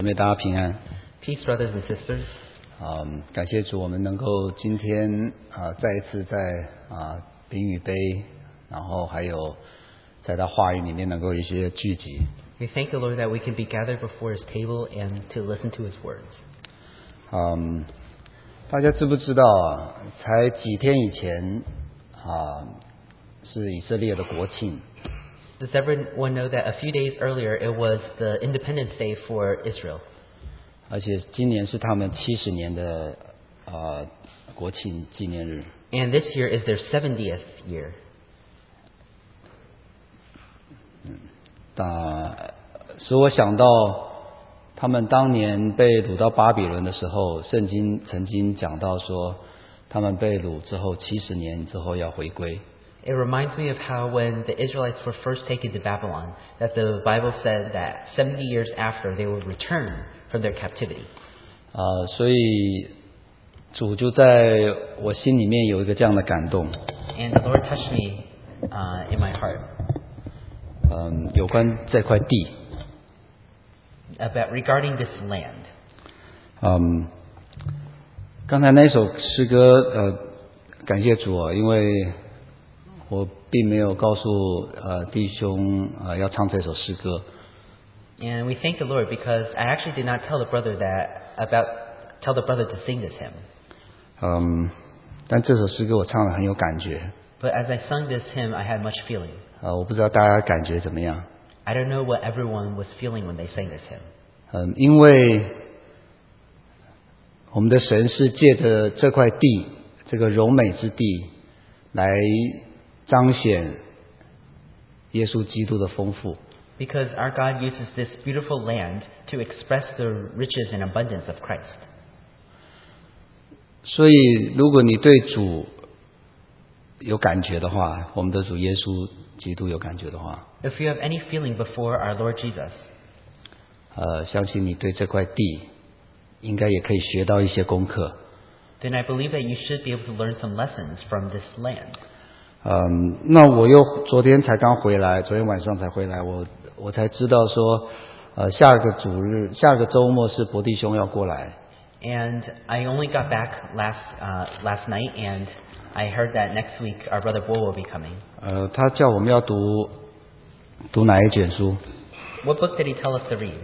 姊妹大家平安。 Peace, brothers and sisters. 感谢主，我们能够今天再一次在饼与杯，然后还有在他话语里面能够有一些聚集。 We thank the Lord that we can be gathered before His table and to listen to His words. 大家知不知道才几天以前是以色列的国庆。 Does everyone know that a few days earlier it was the Independence Day for Israel? 而且今年是他们70年的国庆纪念日。 And this year is their 70th year. 所以我想到他们当年被掳到巴比伦的时候，圣经曾经讲到说，他们被掳之后70年之后要回归。 It reminds me of how when the Israelites were first taken to Babylon, that the Bible said that 70 years after they would return from their captivity. 所以主就在我心里面有一个这样的感动。 And the Lord touched me in my heart. 有关这块地。 Regarding this land. 刚才那首诗歌，感谢主因为我并没有告诉弟兄要唱这首诗歌。 And we thank the Lord because I actually did not tell the brother to sing this hymn. 但这首诗歌我唱得很有感觉。 But as I sung this hymn, I had much feeling. 我不知道大家感觉怎么样。 I don't know what everyone was feeling when they sang this hymn. 因为我们的神是借着这块地，这个荣美之地，来彰显耶稣基督的丰富。 Because our God uses this beautiful land to express the riches and abundance of Christ. 所以如果你对主有感觉的话，我们的主耶稣基督有感觉的话， If you have any feeling before our Lord Jesus, 相信你对这块地应该也可以学到一些功课。 then I believe that you should be able to learn some lessons from this land. 那我又昨天才刚回来，昨天晚上才回来，我才知道说，下个周末是伯弟兄要过来。 And I only got back last night, and I heard that next week our brother Bo will be coming. 他叫我们要读哪一卷书 What book did he tell us to read?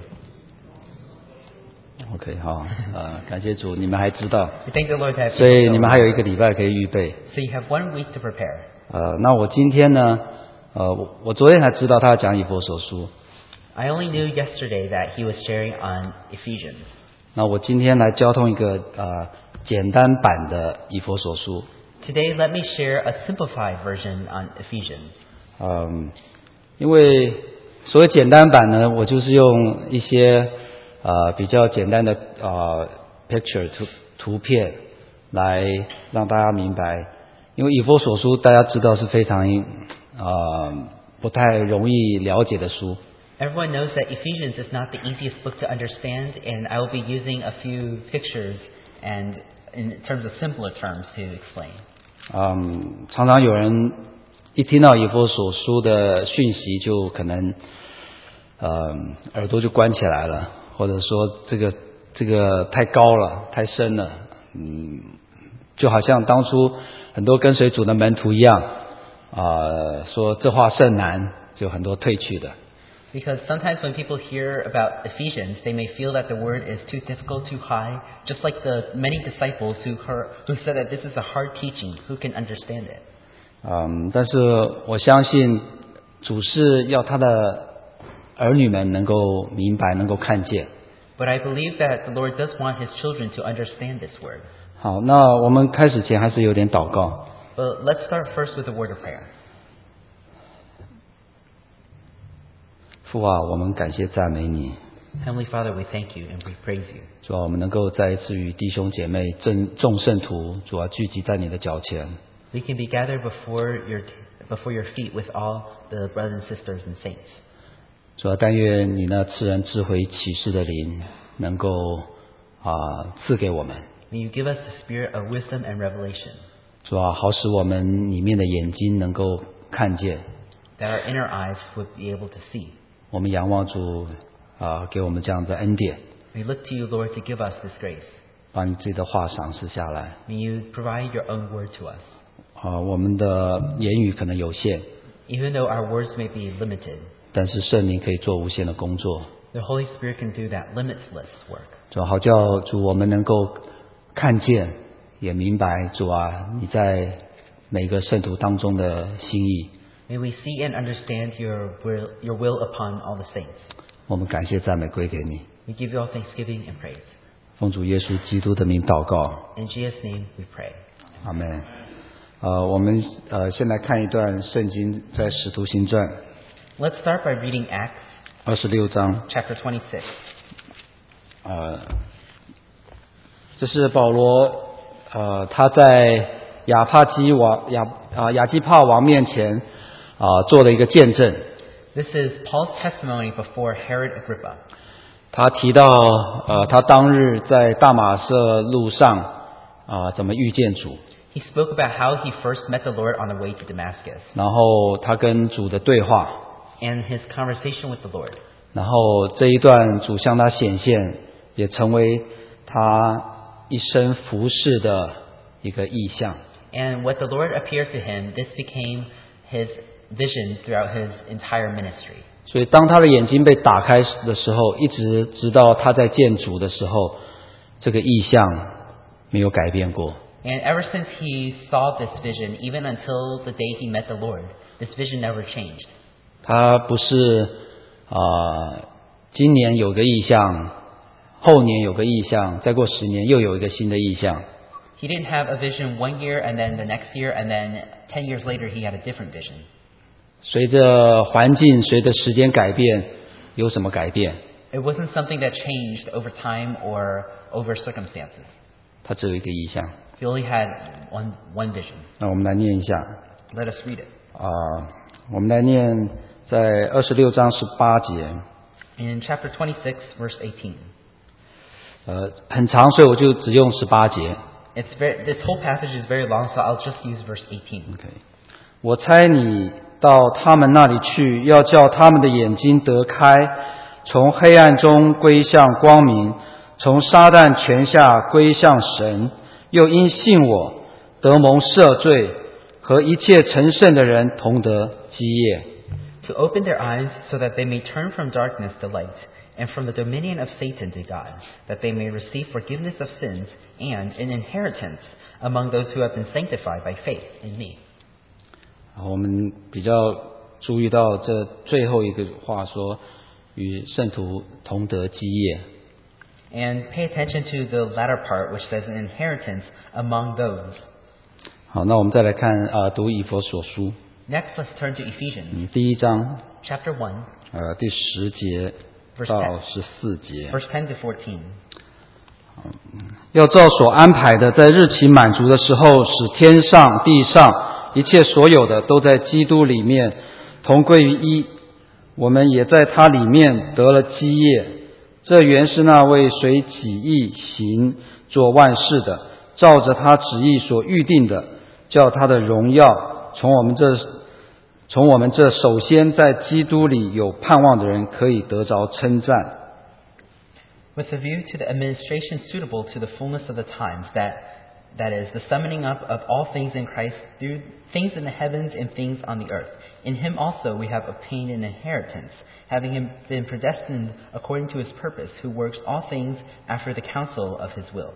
？OK， 好，感谢主，你们还知道， We thank the Lord that 所以你们还有一个礼拜可以预备。 So you have 1 week to prepare. 那我今天呢，我昨天才知道他要讲以弗所书， I only knew yesterday that he was sharing on Ephesians. 那我今天来交通一个简单版的以弗所书。 Today, let me share a simplified version on Ephesians. 因为所谓简单版呢，我就是用一些比较简单的picture 图片来让大家明白。因为以弗所书大家知道是非常不太容易了解的书。 Everyone knows that Ephesians is not the easiest book to understand, and I will be using a few pictures and in terms of simpler terms to explain. 常常有人一听到以弗所书的讯息，就可能耳朵就关起来了，或者说这个太高了，太深了，就好像当初很多跟随主的门徒一样，说这话甚难，就很多退去的。 Because sometimes when people hear about Ephesians, they may feel that the word is too difficult, too high, just like the many disciples who said that this is a hard teaching, who can understand it. 但是我相信主是要他的儿女们能够明白，能够看见。 But I believe that the Lord does want His children to understand this word. 好，那我们开始前还是有点祷告。 But let's start first with a word of prayer. 父啊，我们感谢赞美你。 Heavenly Father, we thank you and we praise you. 主啊，我们能够再一次与弟兄姐妹众圣徒，主啊，聚集在你的脚前。 We can be gathered before your feet with all the brothers and sisters and saints. 主啊，但愿你那赐人智慧启示的灵能够赐给我们。 May you give us the spirit of wisdom and revelation. 主啊，好使我们里面的眼睛能够看见。 That our inner eyes would be able to see. 我们仰望主给我们这样的恩典。 We look to you, Lord, to give us this grace. 把你自己的话赏赐下来。 May you provide your own word to us. 我们的言语可能有限， Even though our words may be limited, 但是圣灵可以做无限的工作。 the Holy Spirit can do that limitless work. 主好叫主我们能够看见，也明白主啊，你在每个圣徒当中的心意。 May we see and understand your will upon all the saints. 我们感谢赞美归给你， We give you all thanksgiving and praise. 奉主耶稣基督的名祷告， In Jesus' name we pray. 阿门。我们先来看一段圣经，在使徒行传 Let's start by reading Acts 26章。 chapter 26. 这是保罗他在亚基帕王面前做了一个见证。 This is Paul's testimony before Herod Agrippa. 他提到他当日在大马色路上怎么遇见主， He spoke about how he first met the Lord on the way to Damascus 然后他跟主的对话， and his conversation with the Lord. 然后这一段主向他显现，也成为他一生服侍的一个意象。 And what the Lord appeared to him, this became his vision throughout his entire ministry. 所以当他的眼睛被打开的时候，一直到他在见主的时候，这个意象没有改变过。 And ever since he saw this vision, even until the day he met the Lord, this vision never changed. 他不是今年有个意象，后年有个意象，再过10年又有一个新的意象。 He didn't have a vision one year and then the next year and then 10 years later he had a different vision. 随着环境，随着时间改变，有什么改变？ It wasn't something that changed over time or over circumstances. 它只有一个意象。 He only had one vision. 那我们来念一下 Let us read it. 我们来念在26章18节。 In chapter 26, verse 18. 很长，所以我就只用18节。 This whole passage is very long, so I'll just use verse 18. OK， 我猜你到他们那里去，要叫他们的眼睛得开，从黑暗中归向光明，从撒旦权下归向神，又因信我得蒙赦罪，和一切成圣的人同得基业。 To open their eyes so that they may turn from darkness to light, and from the dominion of Satan to God, that they may receive forgiveness of sins and an inheritance among those who have been sanctified by faith in me. 我们比较注意到这最后一个话说，与圣徒同得基业。 And pay attention to the latter part, which says an inheritance among those. 好，那我们再来看读以弗所书， Next, let's turn to Ephesians, 第1章 chapter 1, 第10节 Verse 到 10. 14节。 verse 10 to 14. 要照所安排的，在日期满足的时候，使天上地上一切所有的都在基督里面同归于一，我们也在他里面得了基业。这原是那位随己意行做万事的，照着他旨意所预定的，叫他的荣耀从我们这首先在基督里有盼望的人可以得着称赞。 With a view to the administration suitable to the fullness of the times, that is, the summoning up of all things in Christ, through things in the heavens and things on the earth. In him also we have obtained an inheritance, having been predestined according to his purpose, who works all things after the counsel of his will,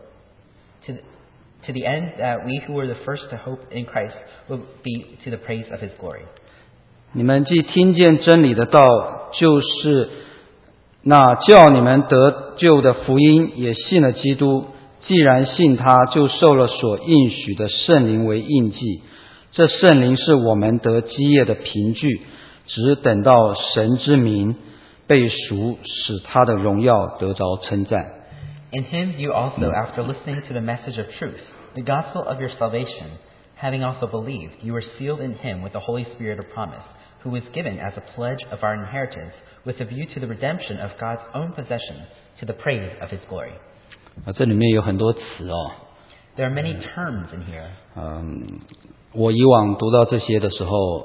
to the end that we who were the first to hope in Christ will be to the praise of his glory. 你们既听见真理的道，就是那叫你们得救的福音，也信了基督。既然信他，就受了所应许的圣灵为印记。这圣灵是我们得基业的凭据，只等到神之名被赎，使他的荣耀得着称赞。 In him you also, after listening to the message of truth, the gospel of your salvation, having also believed, you were sealed in him with the Holy Spirit of promise, who was given as a pledge of our inheritance, with a view to the redemption of God's own possession, to the praise of his glory. 这里面有很多词 There are many terms in here. 我以往读到这些的时候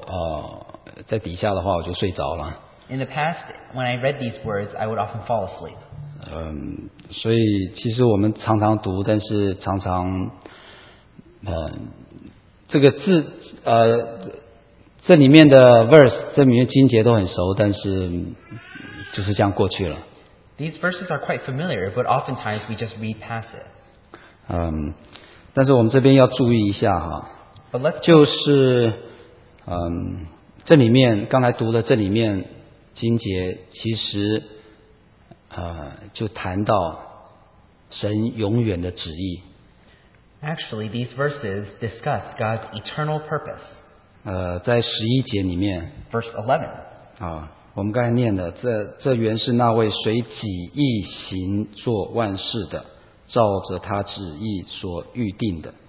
在底下的话我就睡着了。 In the past, when I read these words, I would often fall asleep. 所以其实我们常常读，但是常常这个字这里面的 verse 这里面经节都很熟，但是就是这样过去了。 These verses are quite familiar, but oftentimes we just read past it. 但是我们这边要注意一下哈， But let's 就是这里面刚才读的这里面经节，其实就谈到神永远的旨意。 Actually, these verses discuss God's eternal purpose. 在11节里面 Verse 11. 我们刚才念的，这原是那位随己意行做万事的，照着他旨意所预定的。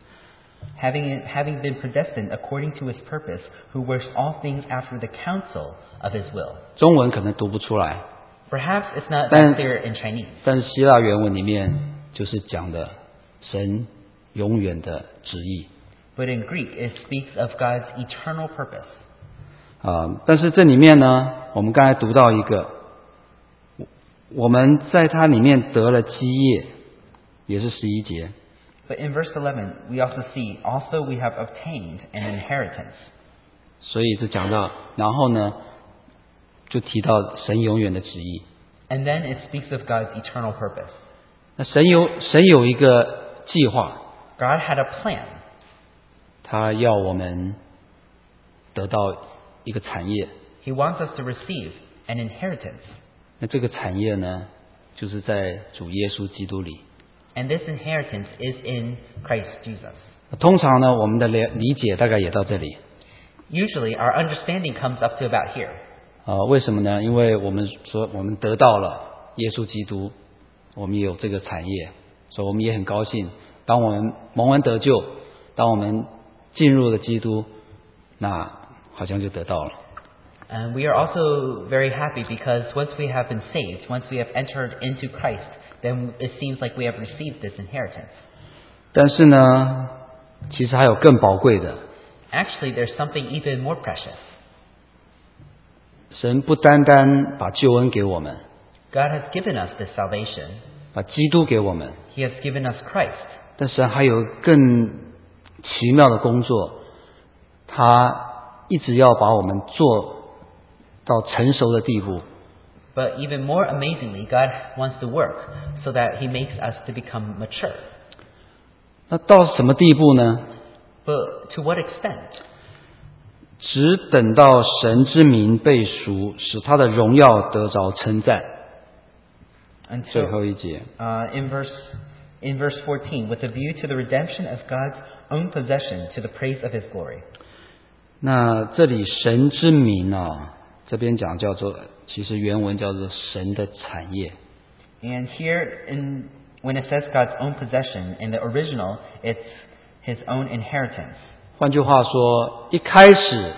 Having been predestined according to his purpose, who works all things after the counsel of his will. 中文可能读不出来， Perhaps it's not that clear in Chinese. 但是希腊原文里面就是讲的神永远的旨意。 But in Greek, it speaks of God's eternal purpose. 但是这里面呢，我们刚才读到一个，我们在它里面得了基业，也是11节。 But in verse 11, we also see, also we have obtained an inheritance. 所以是讲到，然后呢，就提到神永远的旨意。 And then it speaks of God's eternal purpose. 那神有一个计划， God had a plan. 他要我们得到一个产业。 He wants us to receive an inheritance. 那这个产业呢，就是在主耶稣基督里。 And this inheritance is in Christ Jesus. 通常呢，我们的理解大概也到这里。 Usually, our understanding comes up to about here. 为什么呢？因为我们说我们得到了耶稣基督，我们也有这个产业，所以我们也很高兴。当我们蒙恩得救，当我们进入了基督，那好像就得到了。 And we are also very happy because once we have been saved, once we have entered into Christ, then it seems like we have received this inheritance. 但是呢，其实还有更宝贵的。 Actually, there's something even more precious. 神不单单把救恩给我们， God has given us this salvation. 把基督给我们， He has given us Christ. 但神还有更奇妙的工作，他一直要把我们做到成熟的地步。 But even more amazingly, God wants to work so that He makes us to become mature. 那到什么地步呢？ But to what extent? 只等到神之名被赎，使他的荣耀得着称赞。最 Until 后一节， in verse 14, with a view to the redemption of God's own possession, to the praise of His glory. 那这里神之名这边讲叫做，其实原文叫做神的产业。 And here, when it says God's own possession, in the original, it's His own inheritance. 换句话说，一开始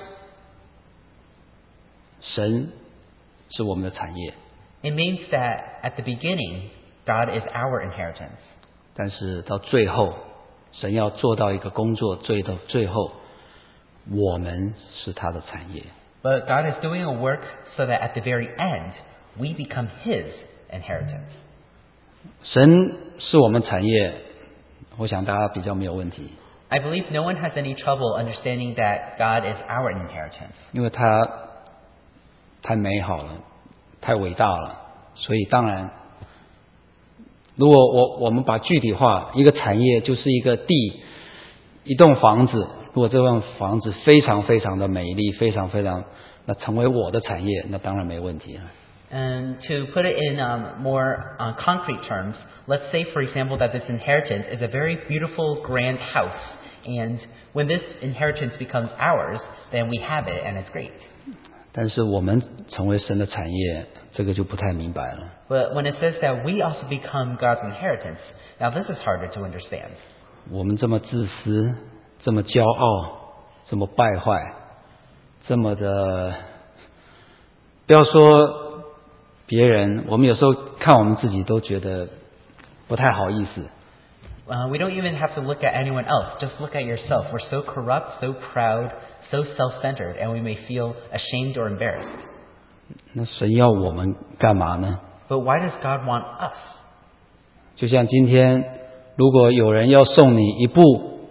神是我们的产业， It means that at the beginning, God is our inheritance. 但是到最后，神要做到一个工作，到最后，我们是他的产业。 But God is doing a work so that at the very end, we become His inheritance. 神是我们产业，我想大家比较没有问题， I believe no one has any trouble understanding that God is our inheritance. 因为他太美好了，太伟大了，所以当然，如果我们把具体化，一个产业就是一个地，一栋房子，如果这栋房子非常非常的美丽，非常非常，那成为我的产业，那当然没问题了。 And to put it in more concrete terms, let's say, for example, that this inheritance is a very beautiful, grand house. And when this inheritance becomes ours, then we have it and it's great. 但是我们成为神的产业，这个就不太明白了。 But when it says that we also become God's inheritance, now this is harder to understand. 我们这么自私，这么骄傲，这么败坏，这么的，不要说别人，我们有时候看我们自己都觉得不太好意思。 We don't even have to look at anyone else. Just look at yourself. We're so corrupt, so proud, so self-centered, and we may feel ashamed or embarrassed. 那神要我们干嘛呢？ But why does God want us? 就像今天，如果有人要送你一部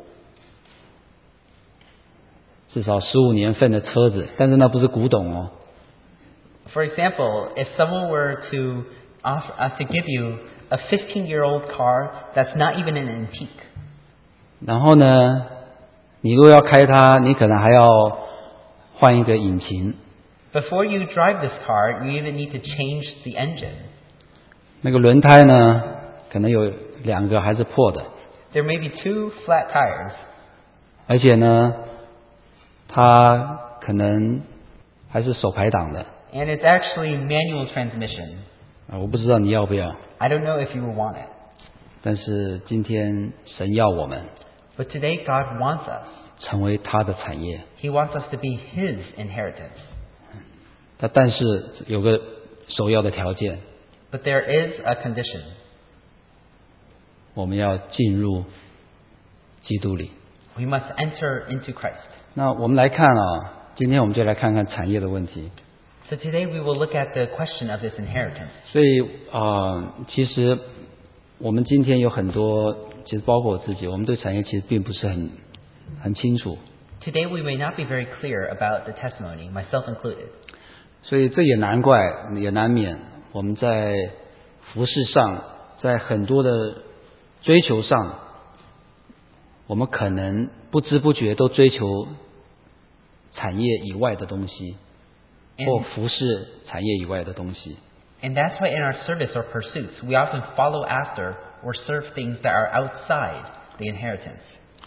至少15年份的车子，但是那不是古董哦。 For example, if someone were to give you a 15-year-old car that's not even an antique. 然后呢，你如果要开它，你可能还要换一个引擎。 Before you drive this car, you even need to change the engine. 那个轮胎呢，可能有2个还是破的。 There may be 2 flat tires. 而且呢，它可能还是手排档的。 And it's actually manual transmission. 我不知道你要不要。 I don't know if you will want it. 但是今天神要我们 But today God wants us. 成为他的产业。 He wants us to be His inheritance. 但是有个首要的条件， But there is a condition. 我们要进入基督里。 We must enter into Christ. 那我们来看啊，今天我们就来看看产业的问题。 So today we will look at the question of this inheritance. 所以其实我们今天有很多，其实包括我自己，我们对产业其实并不是很清楚。 Today we may not be very clear about the testimony, myself included. 所以这也难怪，也难免我们在服事上，在很多的追求上，我们可能不知不觉都追求产业以外的东西，或服事产业以外的东西。 And that's why in our service or pursuits, we often follow after or serve things that are outside the inheritance.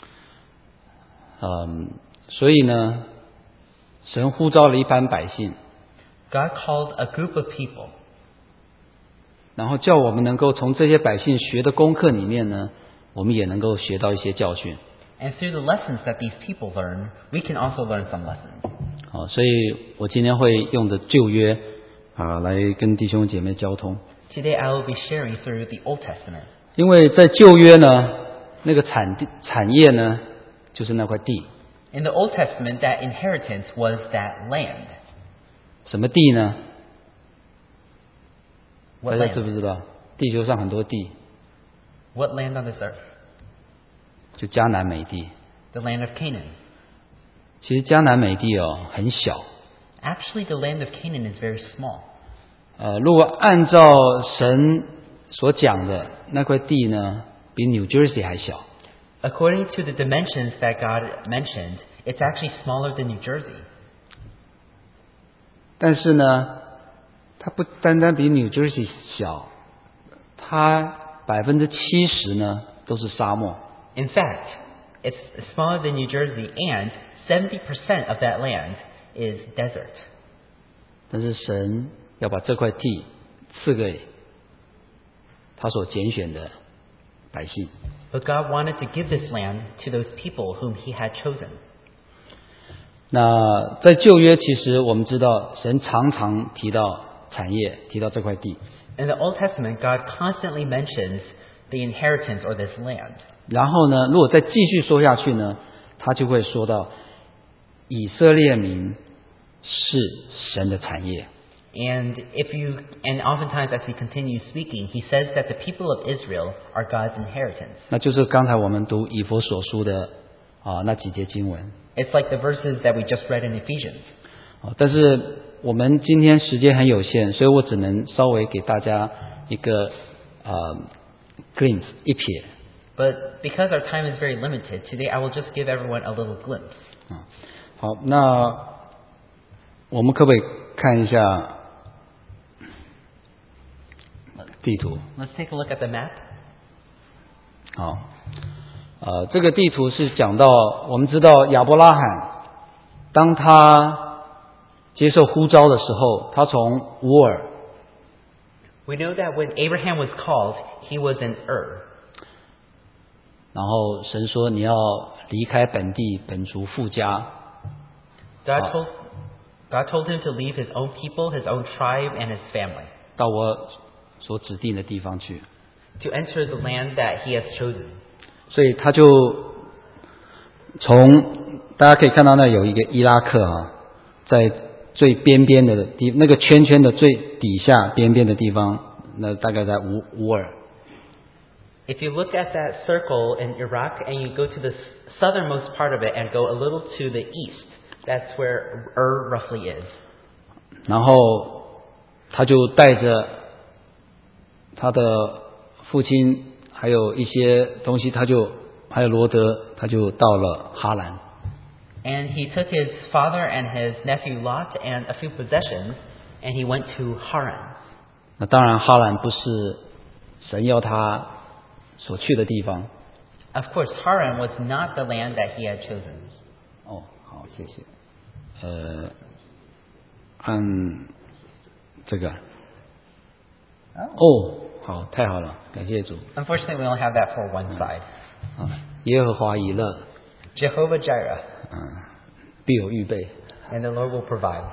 所以呢，神呼召了一班百姓， God called a group of people. 然后叫我们能够从这些百姓学的功课里面呢，我们也能够学到一些教训。 And through the lessons that these people learn, we can also learn some lessons. 所以我今天会用着旧约来跟弟兄姐妹交通。 Today I will be sharing through the Old Testament. 因为在旧约呢，那个产业呢，就是那块地。 In the Old Testament, that inheritance was that land. 什么地呢？ What 大家知 land? 不知道？地球上很多地， What land on this earth? 就迦南美地。 The land of Canaan. 其实迦南美地很小。 Actually, the land of Canaan is very small. 如果按照神所讲的那块地呢，比 New Jersey 还小。 According to the dimensions that God mentioned, it's actually smaller than New Jersey. 但是呢，它不单单比 New Jersey 小，它70%呢都是沙漠。 In fact, it's smaller than New Jersey, and 70% of that land is desert. 但是神要把这块地赐给他所拣选的百姓。 But God wanted to give this land to those people whom He had chosen. 那在旧约，其实我们知道，神常常提到产业，提到这块地。 In the Old Testament, God constantly mentions the inheritance or this land. 然后呢，如果再继续说下去呢，他就会说到以色列民是神的产业。 And oftentimes as He continues speaking, He says that the people of Israel are God's inheritance. 那就是刚才我们读以弗所书的那几节经文。 It's like the verses that we just read in Ephesians. 但是我们今天时间很有限，所以我只能稍微给大家一个glimpse 一瞥。 But because our time is very limited, today I will just give everyone a little glimpse. 好，那我们可不可以看一下地图？ Let's take a look at the map. 好，这个地图是讲到，我们知道亚伯拉罕，当他接受呼召的时候，他从乌尔， We know that when Abraham was called, he was in Ur. 然后神说你要离开本地本族父家， God told him to leave his own people, his own tribe, and his family 到我所指定的地方去。 to enter the land that he has chosen. 所以他就从大家可以看到那有一个伊拉克在最边边的那个圈圈的最底下边边的地方那大概在乌尔。 If you look at that circle in Iraq and you go to the southernmost part of it and go a little to the east, that's where roughly is. 然后他就带着他的父亲还有一些东西，还有罗德，他就到了哈兰。 And he took his father and his nephew Lot and a few possessions, and he went to Haran. 那当然，哈兰不是神要他所去的地方。 Of course, Haran was not the land that he had chosen. 哦，好，谢谢。按这个。哦，好，太好了，感谢主。 Unfortunately, we only have that for one side. 啊，耶和华以勒。 Jehovah Jireh. 必有预备。 And the Lord will provide.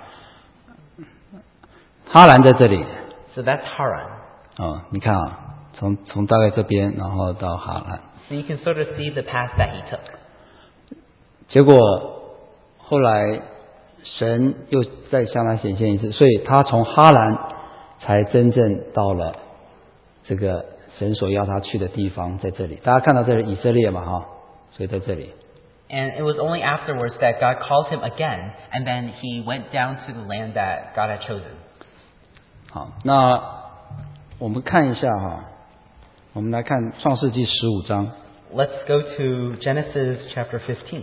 哈兰在这里。 So that's Haran. 哦，你看啊，从大概这边，然后到哈兰。 So you can sort of see the path that he took. 结果后来神又再向他显现一次，所以他从哈兰才真正到了这个神所要他去的地方，在这里。大家看到这里以色列嘛，哈，所以在这里。 And it was only afterwards that God called him again, and then he went down to the land that God had chosen. 好，那我们看一下哈，我们来看创世纪15章。 Let's go to Genesis chapter 15.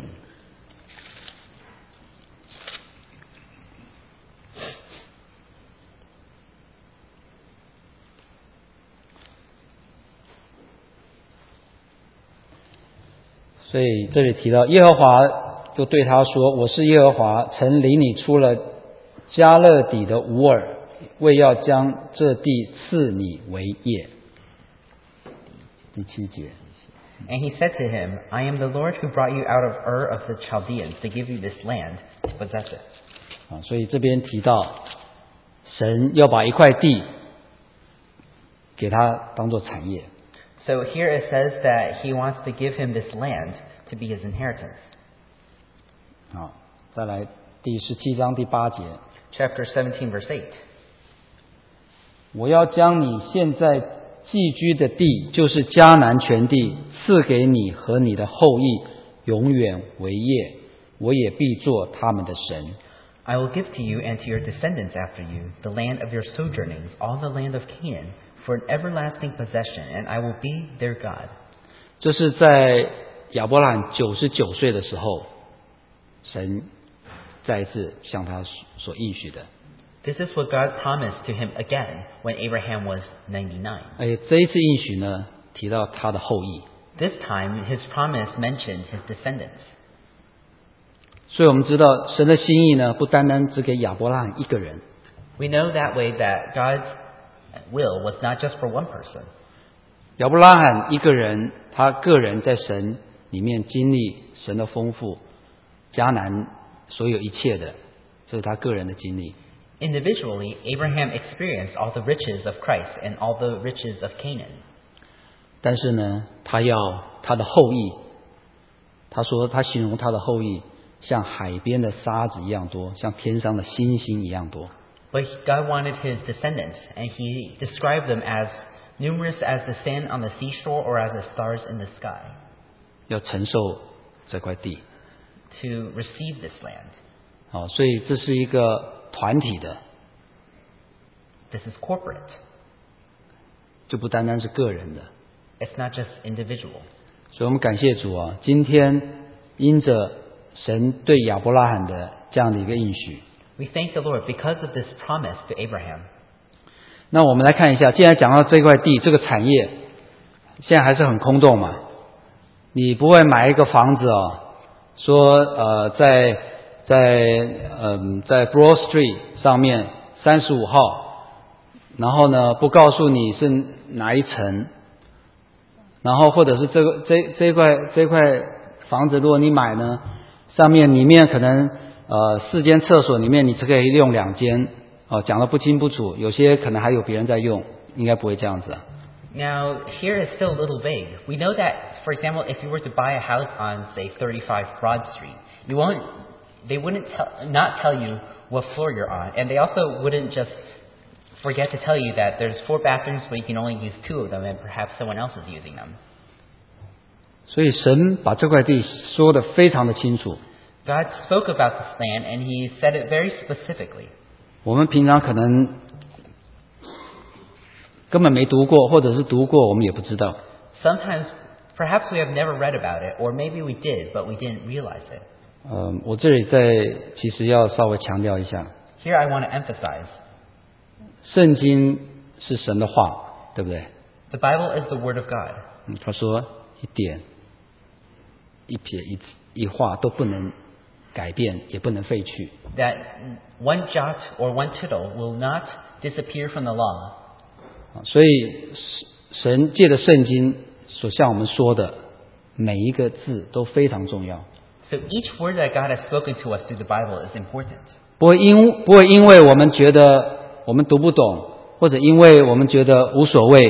所以这里提到耶和华就对他说：“我是耶和华，曾领你出了迦勒底的乌尔，为要将这地赐你为业。”第7节。 And he said to him, I am the Lord who brought you out of Ur of the Chaldeans to give you this land to possess it. 啊，所以这边提到神要把一块地给他当做产业。 So here it says that he wants to give him this land to be his inheritance. 好，再来第17章第8节。 Chapter 17, verse 8. 我要将你现在寄居的地，就是迦南全地，赐给你和你的后裔，永远为业。我也必做他们的神。 I will give to you and to your descendants after you the land of your sojournings, all the land of Canaan, for an everlasting possession, and I will be their God. 这是在亚伯拉罕99岁的时候，神再一次向他所应许的。 This is what God promised to him again when Abraham was 99. 而且这一次应许呢，提到他的后裔。 This time, his promise mentioned his descendants. 所以我们知道神的心意呢，不单单只给亚伯拉罕一个人。 We know that way that God's will was not just for one person. 亚伯拉罕一个人，他个人在神里面经历神的丰富，迦南所有一切的，这是他个人的经历。 Individually, Abraham experienced all the riches of Christ and all the riches of Canaan. 但是呢，他要他的后裔，他说他形容他的后裔像海边的沙子一样多，像天上的星星一样多。 But God wanted his descendants, and he described them as numerous as the sand on the seashore or as the stars in the sky. 要承受这块地。 To receive this land. 好，所以这是一个团体的。 This is corporate. 就不单单是个人的。 It's not just individual. 所以我们感谢主啊，今天因着神对亚伯拉罕的这样的一个应许。 We thank the Lord because of this promise to Abraham. 那我们来看一下，既然讲到这块地这个产业，现在还是很空洞嘛。你不会买一个房子哦，说在 Broad Street 上面35号，然后呢不告诉你是哪一层，然后或者是这块房子，如果你买呢，上面里面可能4间厕所里面你只可以用2间，讲得不清不楚，有些可能还有别人在用，应该不会这样子啊。 Now, here it's still a little vague. We know that, for example, if you were to buy a house on, say, 35 Broad Street, they wouldn't not tell you what floor you're on, and they also wouldn't just forget to tell you that there's 4 bathrooms, but you can only use 2 of them, and perhaps someone else is using them. 所以神把这块地说得非常的清楚。 God spoke about this land, and He said it very specifically. 我们平常可能根本没读过，或者是读过我们也不知道。 Sometimes, perhaps we have never read about it, or maybe we did, but we didn't realize it. 我这里其实要稍微强调一下， Here I want to emphasize, 圣经是神的话，对不对？ the Bible is the Word of God. 他说一点、一撇、一画都不能改变，也不能废去。 That one jot or one tittle will not disappear from the law. 所以神借着圣经所向我们说的每一个字都非常重要。 So each word that God has spoken to us through the Bible is important. 不会因为我们觉得我们读不懂，或者因为我们觉得无所谓，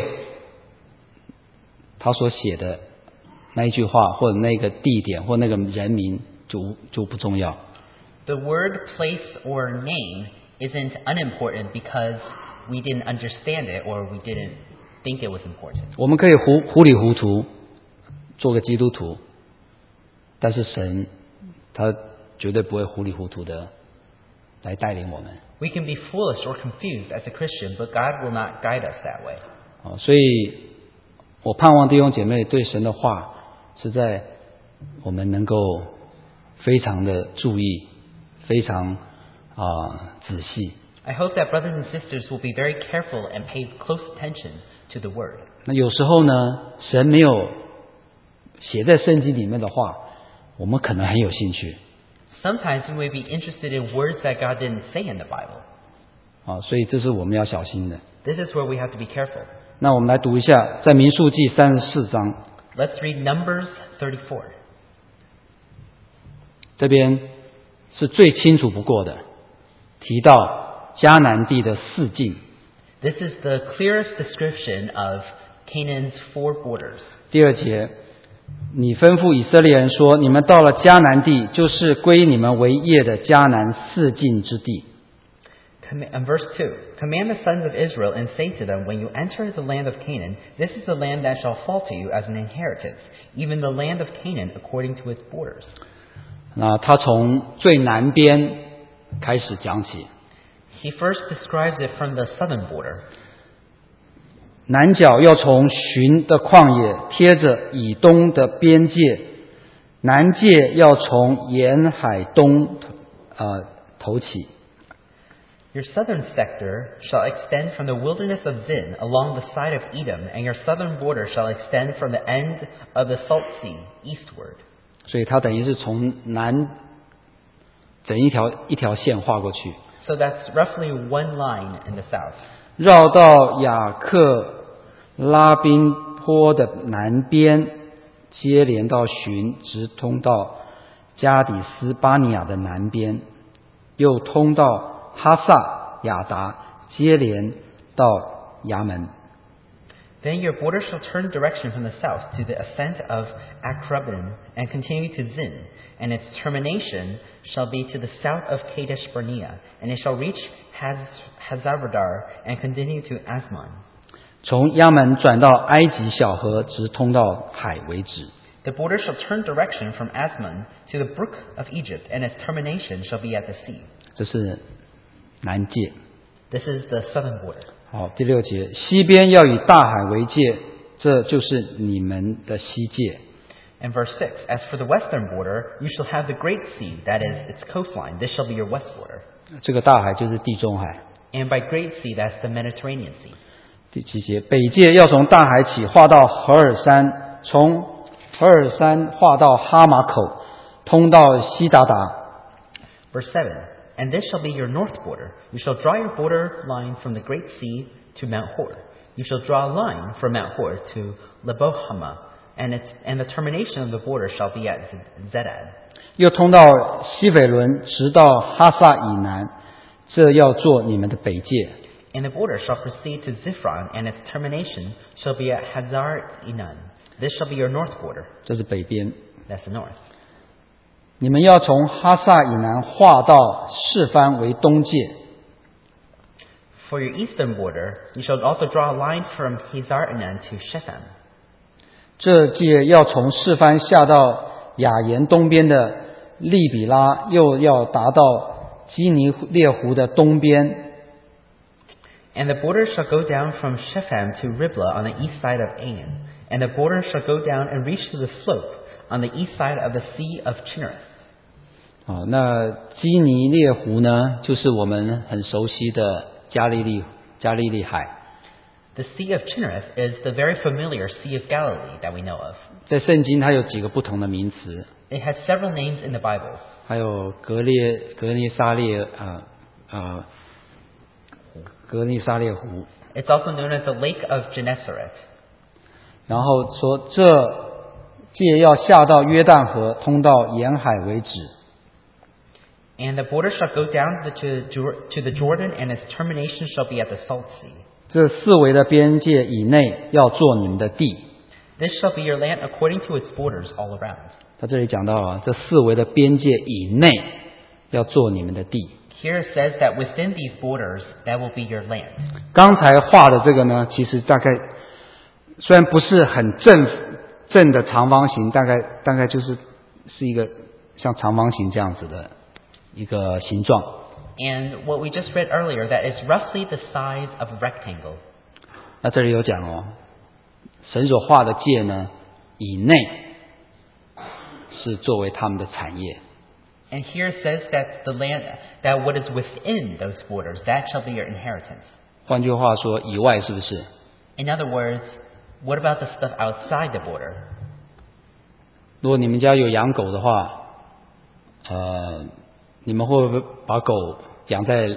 他所写的那一句话，或者那个地点，或那个人名就不重要。 The word, place, or name isn't unimportant because we didn't understand it or we didn't think it was important. 我们可以糊里糊涂做个基督徒，但是神他绝对不会糊里糊涂的来带领我们。 We can be foolish or confused as a Christian, but God will not guide us that way. 所以我盼望弟兄姐妹对神的话是在我们能够非常的注意，非常仔细。 I hope that brothers and sisters will be very careful and pay close attention to the Word. 那有时候呢，神没有写在圣经里面的话，我们可能很有兴趣。 Sometimes we may be interested in words that God didn't say in the Bible. 所以这是我们要小心的。 This is where we have to be careful. 那我们来读一下，在民数记34章 Let's read Numbers 34. 这边是最清楚不过的，提到迦南地的四境。 This is the clearest description of Canaan's 4 borders. 第2节，你吩咐以色列人说，你们到了迦南地，就是归你们为业的迦南四境之地。 And verse 2, Command the sons of Israel and say to them, When you enter the land of Canaan, this is the land that shall fall to you as an inheritance, even the land of Canaan according to its borders. 那他从最南边开始讲起， He first describes it from the southern border. 南角要从寻的旷野贴着以东的边界，南界要从沿海东头起。 Your southern sector shall extend from the wilderness of Zin along the side of Edom, and your southern border shall extend from the end of the Salt Sea eastward. 所以它等于是从南整一条线画过去， So that's roughly one line in the south. 绕到雅克拉宾坡的南边，接连到寻，直通到加底斯巴尼亚的南边，又通到哈萨亚达，接连到衙门。 Then your border shall turn direction from the south to the ascent of Akrabim and continue to Zin, and its termination shall be to the south of Kadesh Barnea, and it shall reach Hazarvadar and continue to Asmon. 从衙门转到埃及小河，直通到海为止。 The border shall turn direction from Asmon to the brook of Egypt, and its termination shall be at the sea. 这是南界。 This is the southern border. 好，第6节，西边要以大海为界，这就是你们的西界。 And verse 6, As for the western border, you shall have the great sea, that is its coastline. This shall be your west border. 这个大海就是地中海。 And by great sea, that's the Mediterranean Sea. 第7节，北界要从大海起划到何尔山，从何尔山划到哈马口，通到西达达。 Verse 7, And this shall be your north border. You shall draw your border line from the great sea to Mount Hor. You shall draw a line from Mount Hor to Lebohama, and the termination of the border shall be at Zedad. 又通到西斐伦，直到哈萨以南，这要做你们的北界。 And the border shall proceed to Ziphron, and its termination shall be at Hazar Enan. This shall be your north border. 这是北边。 That's the north. 你们要从哈萨以南划到示番为东界。 For your eastern border, you shall also draw a line from Hazar-Enan to Shechem. 这界要从示范下到雅言东边的利比拉，又要达到基尼列湖的东边。 And the border shall go down from Shechem to Riblah on the east side of Ain. And the border shall go down and reach to the slope on the east side of the Sea of Chinnereth. 那基尼列湖呢，就是我们很熟悉的加利利海。 The Sea of Chinnereth is the very familiar Sea of Galilee that we know of. 在圣经它有几个不同的名词， It has several names in the Bible. 还有格尼沙列湖， It's also known as the Lake of Gennesaret. 然后说这界要下到约旦河，通到沿海为止。 And the border shall go down to the Jordan, and its termination shall be at the Salt Sea. 这四围的边界以内要做你们的地。 This shall be your land according to its borders all around. 他这里讲到了，这四围的边界以内要做你们的地。 Here it says that within these borders, that will be your land. 刚才画的这个呢，其实大概虽然不是很正的长方形，大概是一个像长方形这样子的一个形状。 And what we just read earlier, that is roughly the size of a rectangle. 那这里有讲神所画的界呢，以内是作为他们的产业。 And here it says that the land, that what is within those borders, that shall be your inheritance. 换句话说，以外是不是？ In other words, what about the stuff outside the border? 如果你们家有养狗的话，你们会不会把狗养在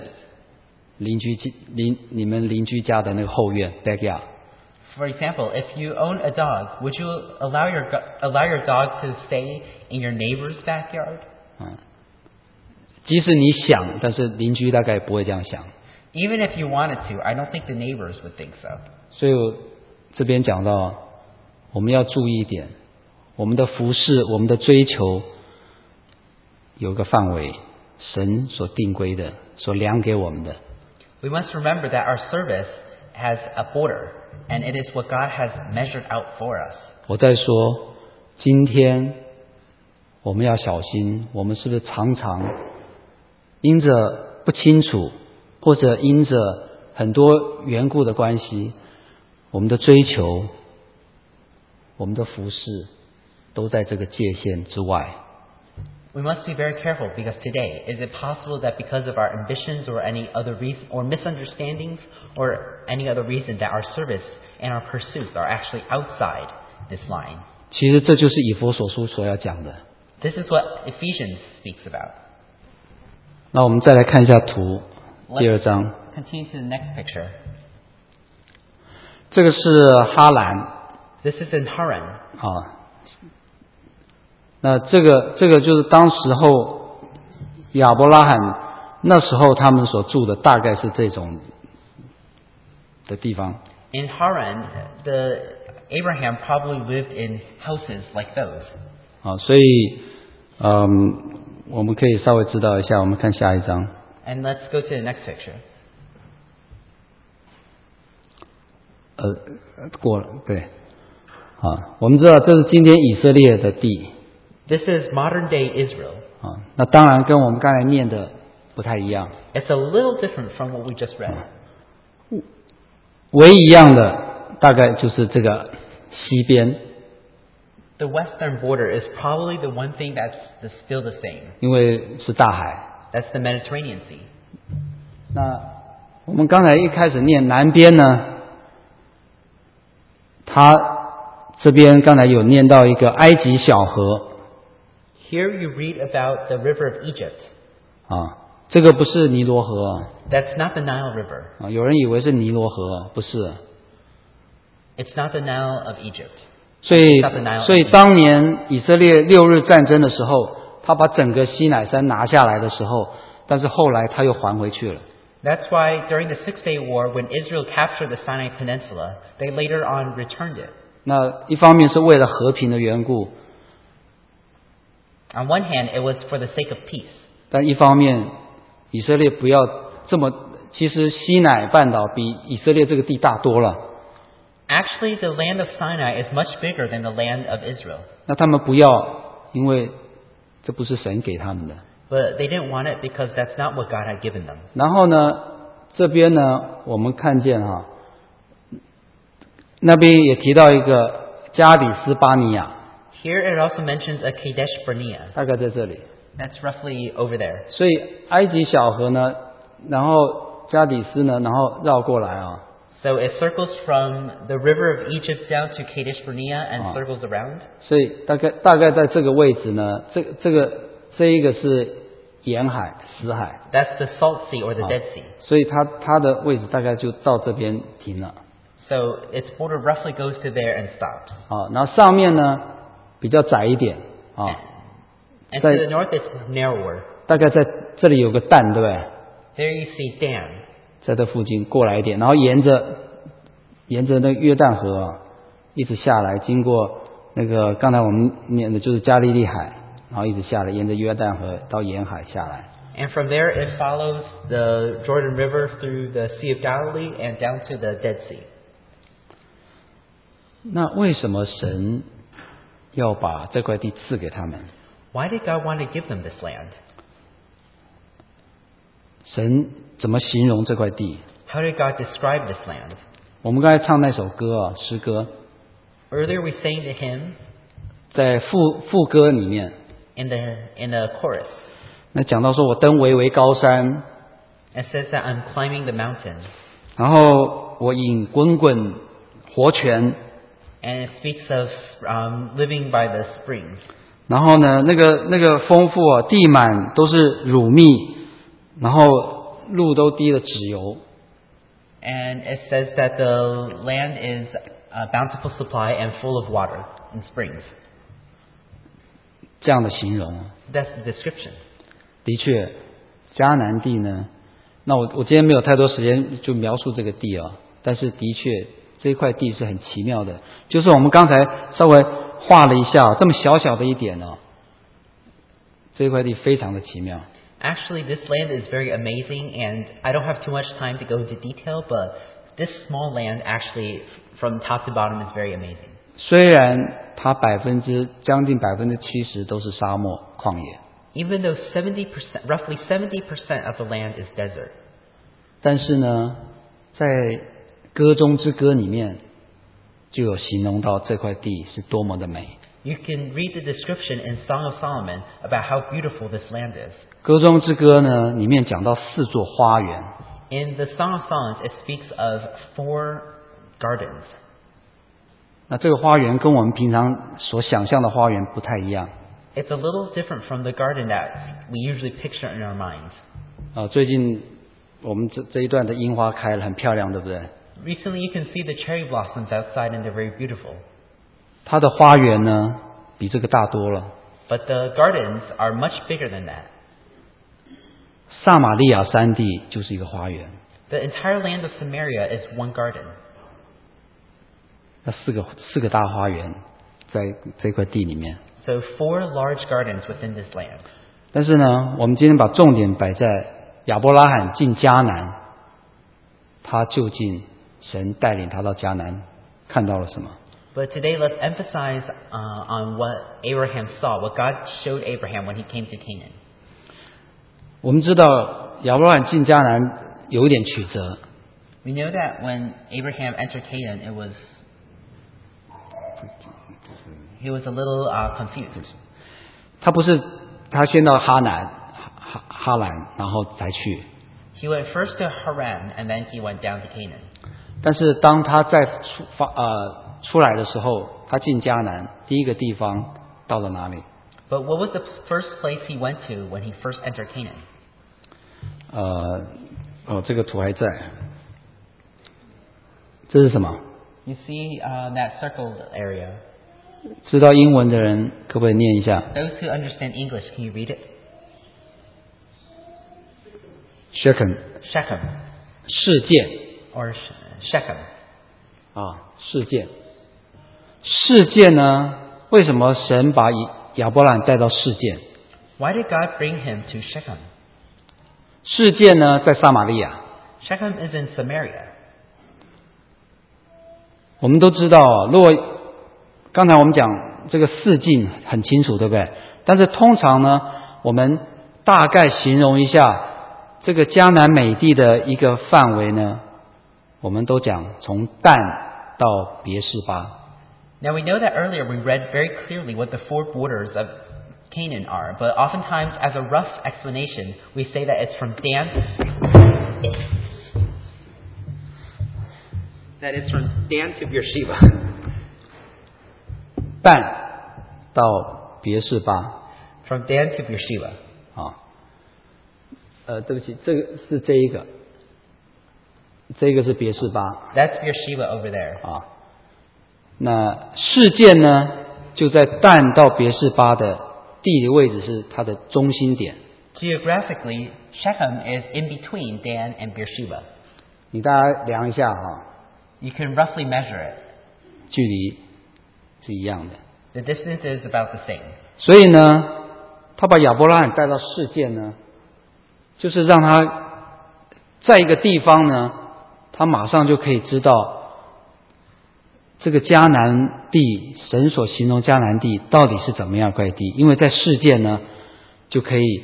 你们邻居家的那个后院 backyard？ For example, if you own a dog, would you allow your dog to stay in your neighbor's backyard? 即使你想，但是邻居大概不会这样想。 Even if you wanted to, I don't think the neighbors would think so. 所以我这边讲到，我们要注意一点，我们的服事、我们的追求有个范围，神所定规的，所量给我们的。 We must remember that our service has a border, and it is what God has measured out for us. 我在说，今天我们要小心，我们是不是常常因着不清楚，或者因着很多缘故的关系，我们的追求、我们的服事都在这个界限之外。 We must be very careful because today, is it possible that because of our ambitions or any other reason, or misunderstandings, or any other reason that our service and our pursuits are actually outside this line? 其实这就是以弗所书所要讲的。 This is what Ephesians speaks about. 那我们再来看一下图，第二章。 Continue to the next picture. 这个是哈兰 This is in Haran. 啊。那这个就是当时候亚伯拉罕那时候他们所住的大概是这种的地方。 In Haran, Abraham probably lived in houses like those. 啊，所以我们可以稍微知道一下，我们看下一章。 And let's go to the next picture. 过了，对。啊，我们知道这是今天以色列的地。 This is modern day Israel. 啊，那当然跟我们刚才念的不太一样。 It's a little different from what we just read. 唯一一样的大概就是这个西边， The western border is probably the one thing that's still the same. 因为是大海。 That's the Mediterranean Sea. 那我们刚才一开始念南边呢，它这边刚才有念到一个埃及小河。 Here you read about the river of Egypt. 啊，这个不是尼罗河 That's not the Nile River. 啊，有人以为是尼罗河，不是。 It's not the Nile of Egypt. 所以当年以色列6日战争的时候，他把整个西乃山拿下来的时候，但是后来他又还回去了。 That's why during the Six-Day War, when Israel captured the Sinai Peninsula, they later on returned it. 那一方面是为了和平的缘故， On one hand, it was for the sake of peace. 但一方面以色列不要这么其实西乃半岛比以色列这个地大多了。 Actually, the land of Sinai is much bigger than the land of Israel. 那他们不要，因为这不是神给他们的。 But they didn't want it because that's not what God had given them. 然后呢，这边呢，我们看见那边也提到一个加底斯巴尼亚， Here it also mentions a Kadesh Barnea. 大概在这里。 That's roughly over there. 所以埃及小河呢，然后加底斯呢，然后绕过来 So it circles from the river of Egypt down to Kadesh Barnea and circles around. 所以大概在这个位置呢，这一个是沿海死海， That's the Salt Sea or the Dead Sea. 所以它的位置大概就到这边停了。 So its border roughly goes to there and stops. 然后上面呢比较窄一点 And to the north it's narrower. 大概在这里有个蛋，对不对？ There you see dam. 在这附近过来一点，然后沿着那个约旦河一直下来，经过那个刚才我们念的就是加利利海，然后一直下来，沿着约旦河到沿海下来。 And from there it follows the Jordan River through the Sea of Galilee and down to the Dead Sea. 那为什么神要把这块地赐给他们？ Why did God want to give them this land? 神怎么形容这块地？ How did God describe this land? 我们刚才唱那首歌诗歌， Earlier we sang the hymn 在副歌里面， in the chorus. 那讲到说我登巍巍高山， It says that I'm climbing the mountain. 然后我饮滚滚活泉， And it speaks of living by the springs. 然后呢，那个丰富地满都是乳蜜，然后路都滴了脂油。 And it says that the land is a bountiful supply and full of water and springs. 这样的形容。 That's the description. 的确，迦南地呢，那我今天没有太多时间就描述这个地但是的确这一块地是很奇妙的，就是我们刚才稍微画了一下这么小小的一点这一块地非常的奇妙。 Actually, this land is very amazing, and I don't have too much time to go into detail, but this small land actually, from top to bottom, is very amazing. 虽然它将近70%都是沙漠旷野， Even though roughly 70% of the land is desert. 但是呢，在歌中之歌里面就有形容到这块地是多么的美。 You can read the description in Song of Solomon about how beautiful this land is. 歌中之歌呢，里面讲到4座花园。 In the Song of Songs, it speaks of 4 gardens. 那这个花园跟我们平常所想象的花园不太一样。 It's a little different from the garden that we usually picture in our minds. 最近我们这一段的樱花开了，很漂亮，对不对？ Recently, you can see the cherry blossoms outside, and they're very beautiful. 它的花园呢，比这个大多了。 But the gardens are much bigger than that. 撒玛利亚山地就是一个花园， The entire land of Samaria is one garden. 那四个大花园在这块地里面。 So 4 large gardens within this land. 但是呢，我们今天把重点摆在亚伯拉罕进迦南，他究竟神带领他到迦南看到了什么？ But today, let's emphasize on what Abraham saw, what God showed Abraham when he came to Canaan. 我们知道亚伯拉罕进迦南有一点曲折， We know that when Abraham entered Canaan, he was a little confused. 他不是他先到哈兰，然后才去。 He went first to Haran, and then he went down to Canaan. 但是当他再出来的时候，他进迦南第一个地方到了哪里？ But what was the first place he went to when he first entered Canaan? 这个图还在。这是什么？ You see that circled area. 知道英文的人可不可以念一下 Those who understand English, can you read it? ？Shechem Shechem, 事件 or Shechem. 事件。事件呢？为什么神把亚伯兰带到事件？ Why did God bring him to Shechem? 事件呢，在撒玛利亚。 Shechem is in Samaria. 我们都知道，如果刚才我们讲这个四境很清楚，对不对？但是通常呢，我们大概形容一下这个迦南美地的一个范围呢，我们都讲从但到别是巴。 Now we know that earlier we read very clearly what the four borders of Canaan are, but oftentimes as a rough explanation, we say that it's from Dan to Beersheba. 但到别是巴。 From Dan to Beersheba. 对不起，这个是这一个是别是巴。 That's Beersheba over there. 那事件呢，就在但到别是巴的地理位置是它的中心点。 Geographically, Shechem is in between Dan and Beersheba. 你大家量一下 You can roughly measure it. 距离是一样的。 The distance is about the same. 所以呢，他把亚伯拉罕带到事件呢，就是让他在一个地方呢，他马上就可以知道这个迦南地，神所形容迦南地到底是怎么样一块地。因为在事件呢，就可以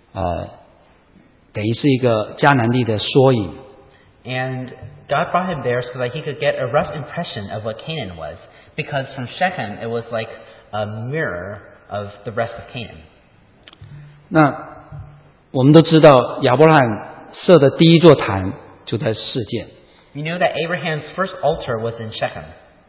等于是一个迦南地的缩影。 And God brought him there so that he could get a rough impression of what Canaan was. Because from Shechem, it was like a mirror of the rest of Canaan. 那我们都知道，亚伯拉罕设的第一座坛就在事件。 We know that Abraham's first altar was in Shechem.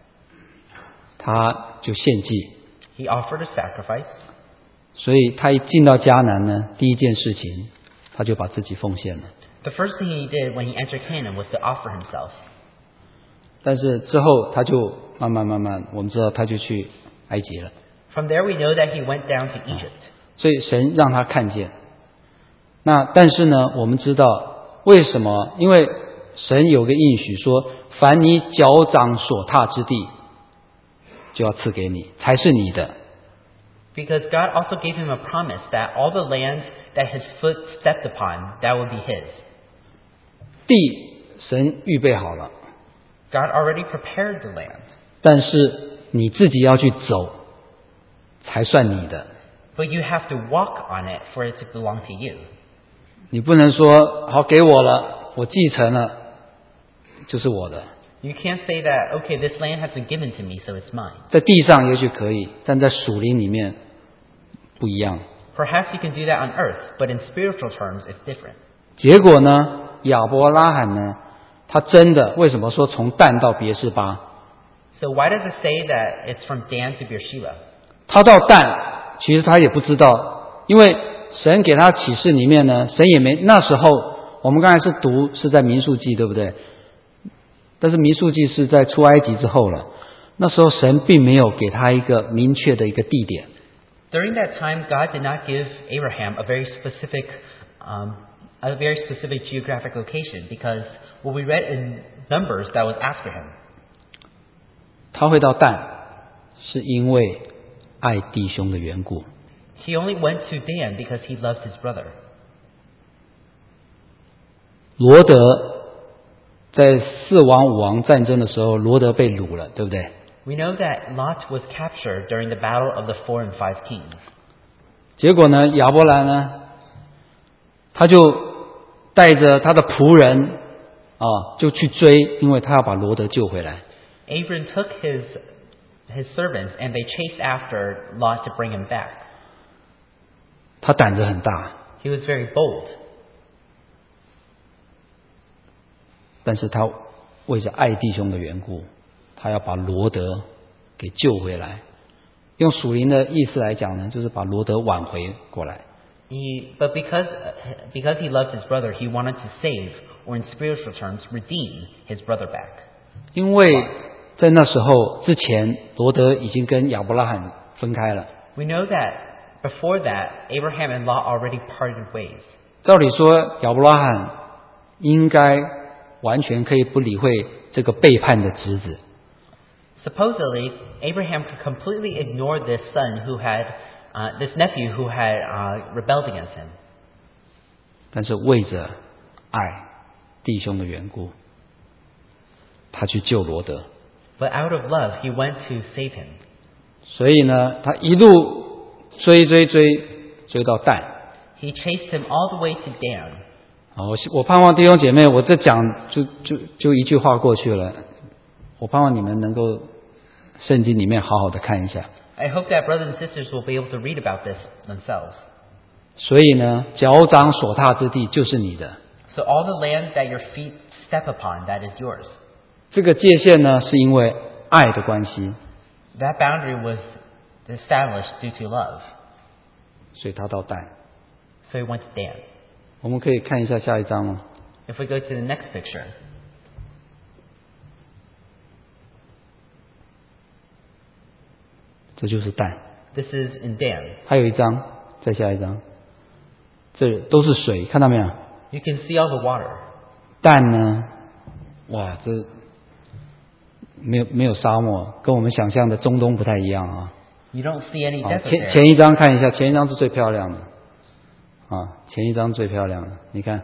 他就献祭。 He offered a sacrifice. 所以他一进到迦南呢，第一件事情，他就把自己奉献了。 The first thing he did when he entered Canaan was to offer himself. 但是之后他就慢慢，我们知道他就去埃及了。 From there we know that he went down to Egypt. 所以神让他看见。那但是呢，我们知道为什么？因为神有个应许说，凡你脚掌所踏之地，就要赐给你，才是你的。 Because God also gave him a promise that all the land that his foot stepped upon, that would be his. 地神预备好了， God already prepared the land. 但是你自己要去走，才算你的。 But you have to walk on it for it to belong to you. 你不能说好给我了，我继承了，就是我的。 You can't say that, okay, this land has been given to me, so it's mine. 在地上也许可以，但在属灵里面不一样。 Perhaps you can do that on earth, but in spiritual terms, it's different. 结果呢，亚伯拉罕呢，他真的为什么说从但到别是巴？ So why does it say that it's from Dan to Beersheba? 他到但，其实他也不知道，因为神给他启示里面呢，神也没那时候，我们刚才是读是在民数记，对不对？但是民数记是在出埃及之后了，那时候神并没有给他一个明确的一个地点。 During that time, God did not give Abraham a very specific geographic location, because what we read in Numbers, that was after him. 他会到但，是因为爱弟兄的缘故。 He only went to Dan because he loved his brother. 罗德在4王5王战争的时候，罗德被掳了，对不对？ We know that Lot was captured during the battle of the 4 and 5 kings. 结果呢，亚伯兰呢，他就带着他的仆人就去追，因为他要把罗德救回来。 Abram took his servants and they chased after Lot to bring him back. 他胆子很大， He was very bold. 但是他为着爱弟兄的缘故，他要把罗德给救回来。用属灵的意思来讲呢，就是把罗德挽回过来。 But because he loved his brother, he wanted to save, or in spiritual terms, redeem his brother back. 因为在那时候之前，罗德已经跟亚伯拉罕分开了。 We know that before that, Abraham and Lot already parted ways. 照理说，亚伯拉罕应该完全可以不理会这个背叛的侄子。 Supposedly, Abraham could completely ignore this nephew who had rebelled against him. 但是为着爱， 弟兄的缘故，他去救罗德。 But out of love, he went to save him. 所以呢，他一路追到但。 He chased him all the way to Dan. 我盼望弟兄姐妹，我这讲就一句话过去了。我盼望你们能够圣经里面好好的看一下。 I hope that brothers and sisters will be able to read about this themselves. 所以呢，脚掌所踏之地就是你的。 So all the land that your feet step upon, that is yours. 这个界限呢，是因为爱的关系， That boundary was established due to love. 所以他到但。 So he went to Dan. 我们可以看一下下一章吗？ If we go to the next picture, 这就是但。 this is in Dan. 还有一章，再下一章，这都是水，看到没有？ You can see all the water. 但呢，哇，这没有沙漠，跟我们想象的中东不太一样啊。 You don't see any 好， desert 前 there. 一张看一下，前一张是最漂亮的，啊，前一张最漂亮的，你看，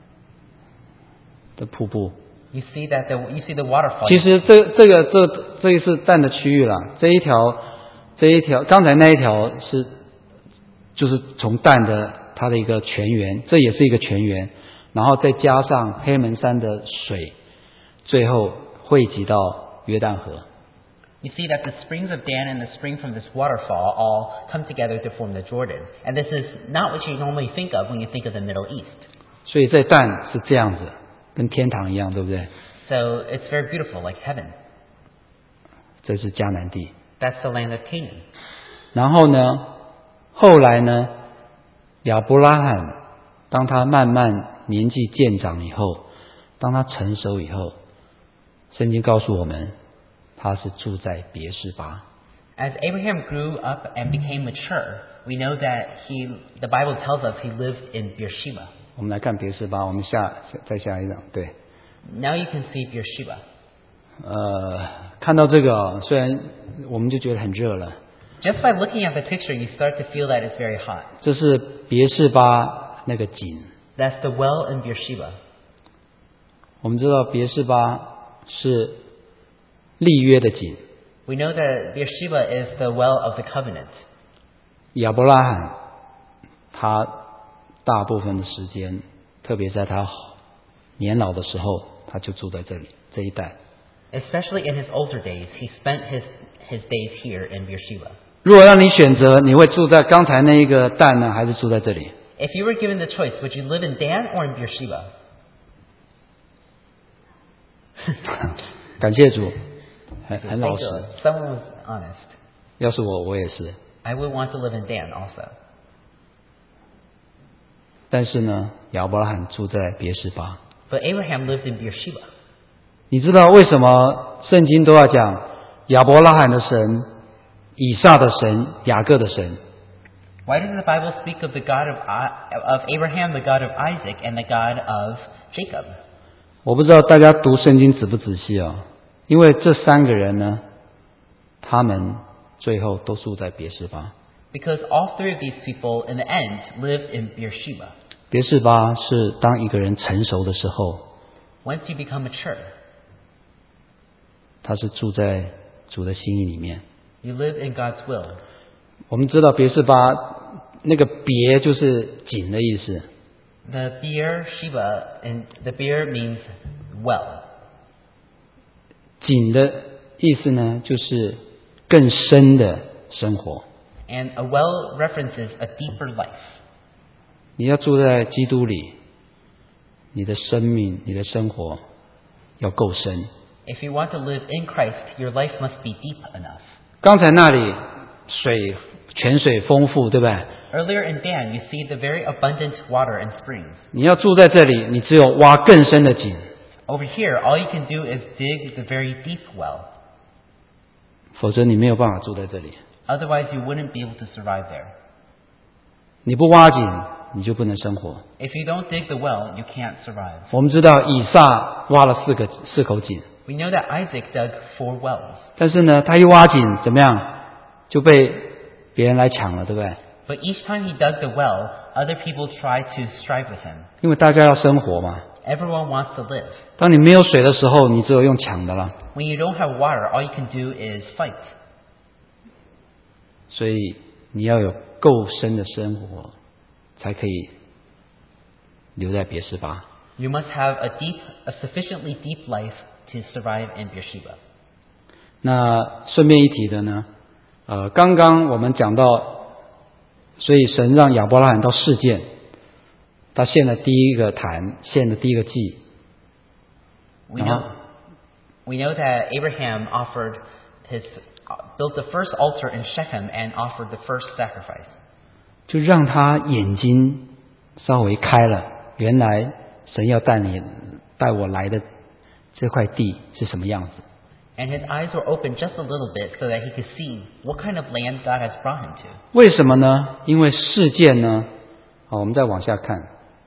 这瀑布。 You see that you see the waterfall. 其实这是但的区域啦，这一条，刚才那一条就是从但的它的一个泉源，这也是一个泉源，然后再加上黑门山的水，最后汇集到约旦河。 You see that the springs of Dan and the spring from this waterfall all come together to form the Jordan. And this is not what you normally think of when you think of the Middle East. 所以在但是这样子，跟天堂一样，对不对？ So it's very beautiful, like heaven. 这是迦南地。 That's the land of Canaan. 然后呢，后来呢，亚伯拉罕当他慢慢年纪渐长以后，当他成熟以后，圣经告诉我们，他是住在别是巴。 As Abraham grew up and became mature, we know that the Bible tells us he lived in Beersheba. 我们来看别是巴，我们再下一张，对。 Now you can see Beersheba. 看到这个，虽然我们就觉得很热了， Just by looking at the picture, you start to feel that it's very hot. 这是别是巴那个井。 That's the well in Beersheba. 我们知道别是巴是立约的井， We know that Beersheba is the well of the covenant. 亚伯拉罕他大部分的时间，特别在他年老的时候，他就住在这里这一带。 Especially in his older days, he spent his days here in Beersheba. 如果让你选择，你会住在刚才那一个但呢，还是住在这里？ If you were given the choice, would you live in Dan or in Beersheba? 感谢主，很老 Thank 实。 God. Someone was honest. 要是我也是。 I would want to live in Dan also. 但是呢，亚伯拉罕住在别是巴。 But Abraham lived in Beersheba. 你知道为什么圣经都要讲亚伯拉罕的神、以撒的神、雅各的神？ Why does the Bible speak of the God of Abraham, the God of Isaac, and the God of Jacob? 我不知道大家读圣经仔不仔细啊？因为这三个人呢，他们最后都住在别是巴。 Because all three of these people, in the end, lived in Beersheba. 别是巴是当一个人成熟的时候， Once you become mature, 他是住在主的心意里面。 you live in God's will. 我们知道别是巴那个别就是井的意思， The Beersheba, and the Beer means well. 井的意思呢就是更深的生活。 And a well references a deeper life. 你要住在基督里，你的生命、你的生活要够深。 If you want to live in Christ, your life must be deep enough. 刚才那里泉水丰富，对不对？ Earlier in Dan, you see the very abundant water and springs. 你要住在这里，你只有挖更深的井， Over here, all you can do is dig the very deep well. 否则你没有办法住在这里。 Otherwise, you wouldn't be able to survive there. 你不挖井，你就不能生活。 If you don't dig the well, you can't survive. 我们知道以撒挖了四口井， We know that Isaac dug 4 wells. 但是呢，他一挖井怎么样，就被别人来抢了，对不对？ But each time he dug the well, other people tried to strive with him. 因为大家要生活嘛。 Everyone wants to live. 当你没有水的时候，你只有用抢的了。 When you don't have water, all you can do is fight. 所以你要有够深的生活，才可以留在别是巴。 You must have a sufficiently deep life to survive in Beersheba. 那顺便一提的呢，刚刚我们讲到，所以神让亚伯拉罕到示剑，他献了第一个坛，献了第一个祭。 We know that Abraham built the first altar in Shechem and offered the first sacrifice. 就让他眼睛稍微开了，原来神要带我来的这块地是什么样子。 And his eyes were opened just a little bit so that he could see what kind of land God has brought him to. 为什么呢？因为示剑呢，好，我们再往下看。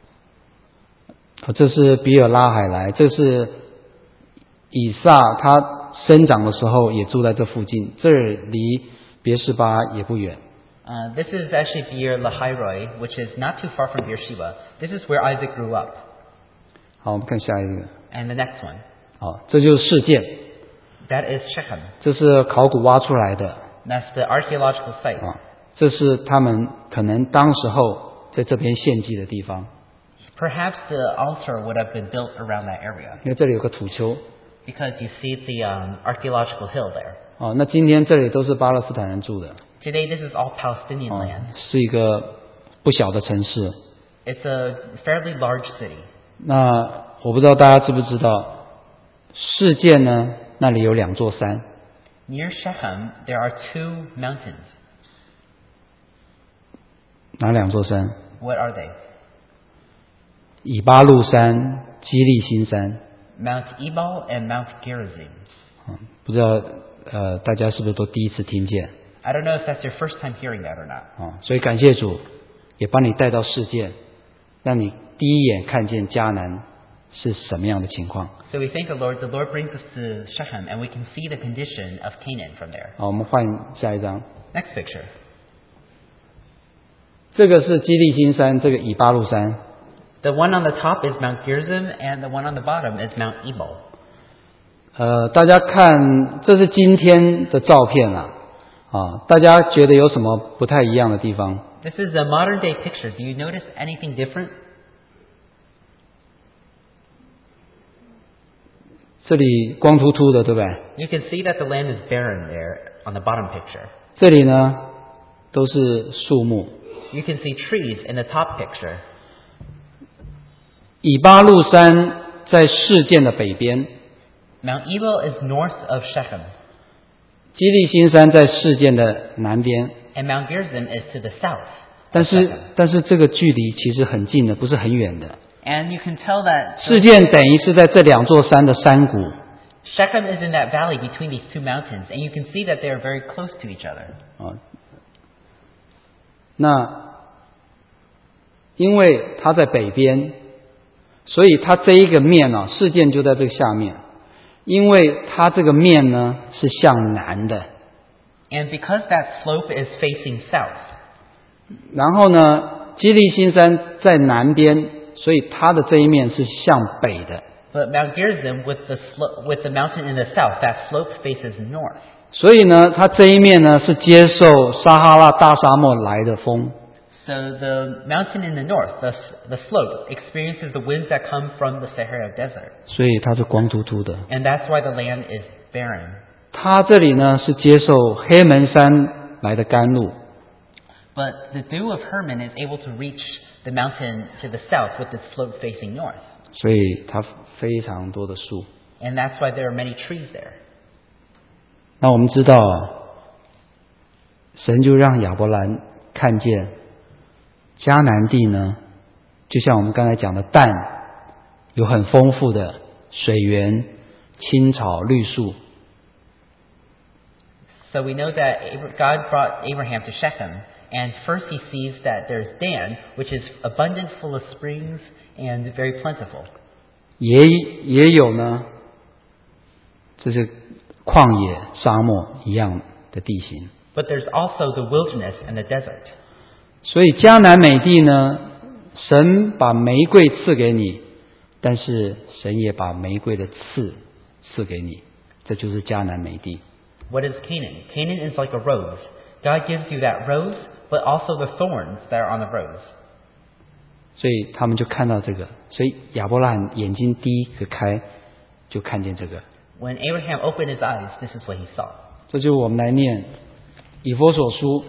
这是比尔拉海莱，这是以撒他生长的时候也住在这附近，这儿离别是巴也不远。 This is actually Beer Lahairoi, which is not too far from Beersheba. This is where Isaac grew up. 好，我们看下一个。 And the next one, 好，这就是示剑， that is Shechem. 这是考古挖出来的 That's the archaeological site. 啊，这是他们可能当时候在这边献祭的地方。 Perhaps the altar would have been built around that area 因为这里有个土丘 because you see the archaeological hill there. 啊，那今天这里都是巴勒斯坦人住的 Today, this is all Palestinian 啊 land. 是一个不小的城市。 It's a fairly large city. 那我不知道大家知不知道，示剑呢那里有2座山， Near Shechem, there are 2 mountains. 哪2座山？ What are they? 以巴路山、基利新山。 Mount Ebal and Mount Gerizim. 不知道大家是不是都第一次听见 I don't know if that's your first time hearing that or not. 啊？所以感谢主，也把你带到示剑，让你第一眼看见迦南是什么样的情况。 So we thank the Lord. The Lord brings us to Shechem, and we can see the condition of Canaan from there. 好，我们换下一张。 Next picture. 这个是基利新山，这个以巴路山。 The one on the top is Mount Gerizim, and the one on the bottom is Mount Ebal. 大家看，这是今天的照片啊，大家觉得有什么不太一样的地方？ This is a modern day picture. Do you notice anything different? 这里光秃秃的，对不对？ You can see that the land is barren there on the bottom picture. 这里呢都是树木。 You can see trees in the top picture. 以巴路山在示剑的北边， Mount Ebal is north of Shechem, 基利新山在示剑的南边。 and Mount Gerizim is to the south. 但是这个距离其实很近的，不是很远的。 And you can tell that 示剑等于是在这2座山的山谷。 Shechem is in that valley between these 2 mountains, and you can see that they are very close to each other. 那因为它在北边，所以它这一个面呢，示剑就在这个下面。因为它这个面呢是向南的， And because that slope is facing south, 然后呢，基利新山在南边，所以它的这一面是向北的。 but Mount Gerizim with the mountain in the south, that slope faces north. 所以呢，它这一面呢是接受撒哈拉大沙漠来的风。 So the mountain in the north, the slope, experiences the winds that come from the Sahara Desert. 所以它是光秃秃的。 And that's why the land is barren. 它这里呢是接受黑门山来的甘露， But the dew of Hermon is able to reach the mountain to the south with its slope facing north. 所以它非常多的树。 And that's why there are many trees there. 那我们知道啊，神就让亚伯兰看见迦南地呢，就像我们刚才讲的但有很丰富的水源、青草、绿树。 So we know that God brought Abraham to Shechem, and first he sees that there's Dan, which is abundant, full of springs, and very plentiful. 也有呢，这是旷野、沙漠一样的地形。 But there's also the wilderness and the desert. 所以迦南美地呢，神把玫瑰赐给你， 但是神也把玫瑰的刺赐给你，这就是迦南美地。 What is Canaan? Canaan is like a rose. God gives you that rose, but also the thorns that are on the rose. 所以他们就看到这个，所以亚伯拉罕眼睛第一个开，就看见这个。 When Abraham opened his eyes, this is what he saw. 这就是我们来念以弗所书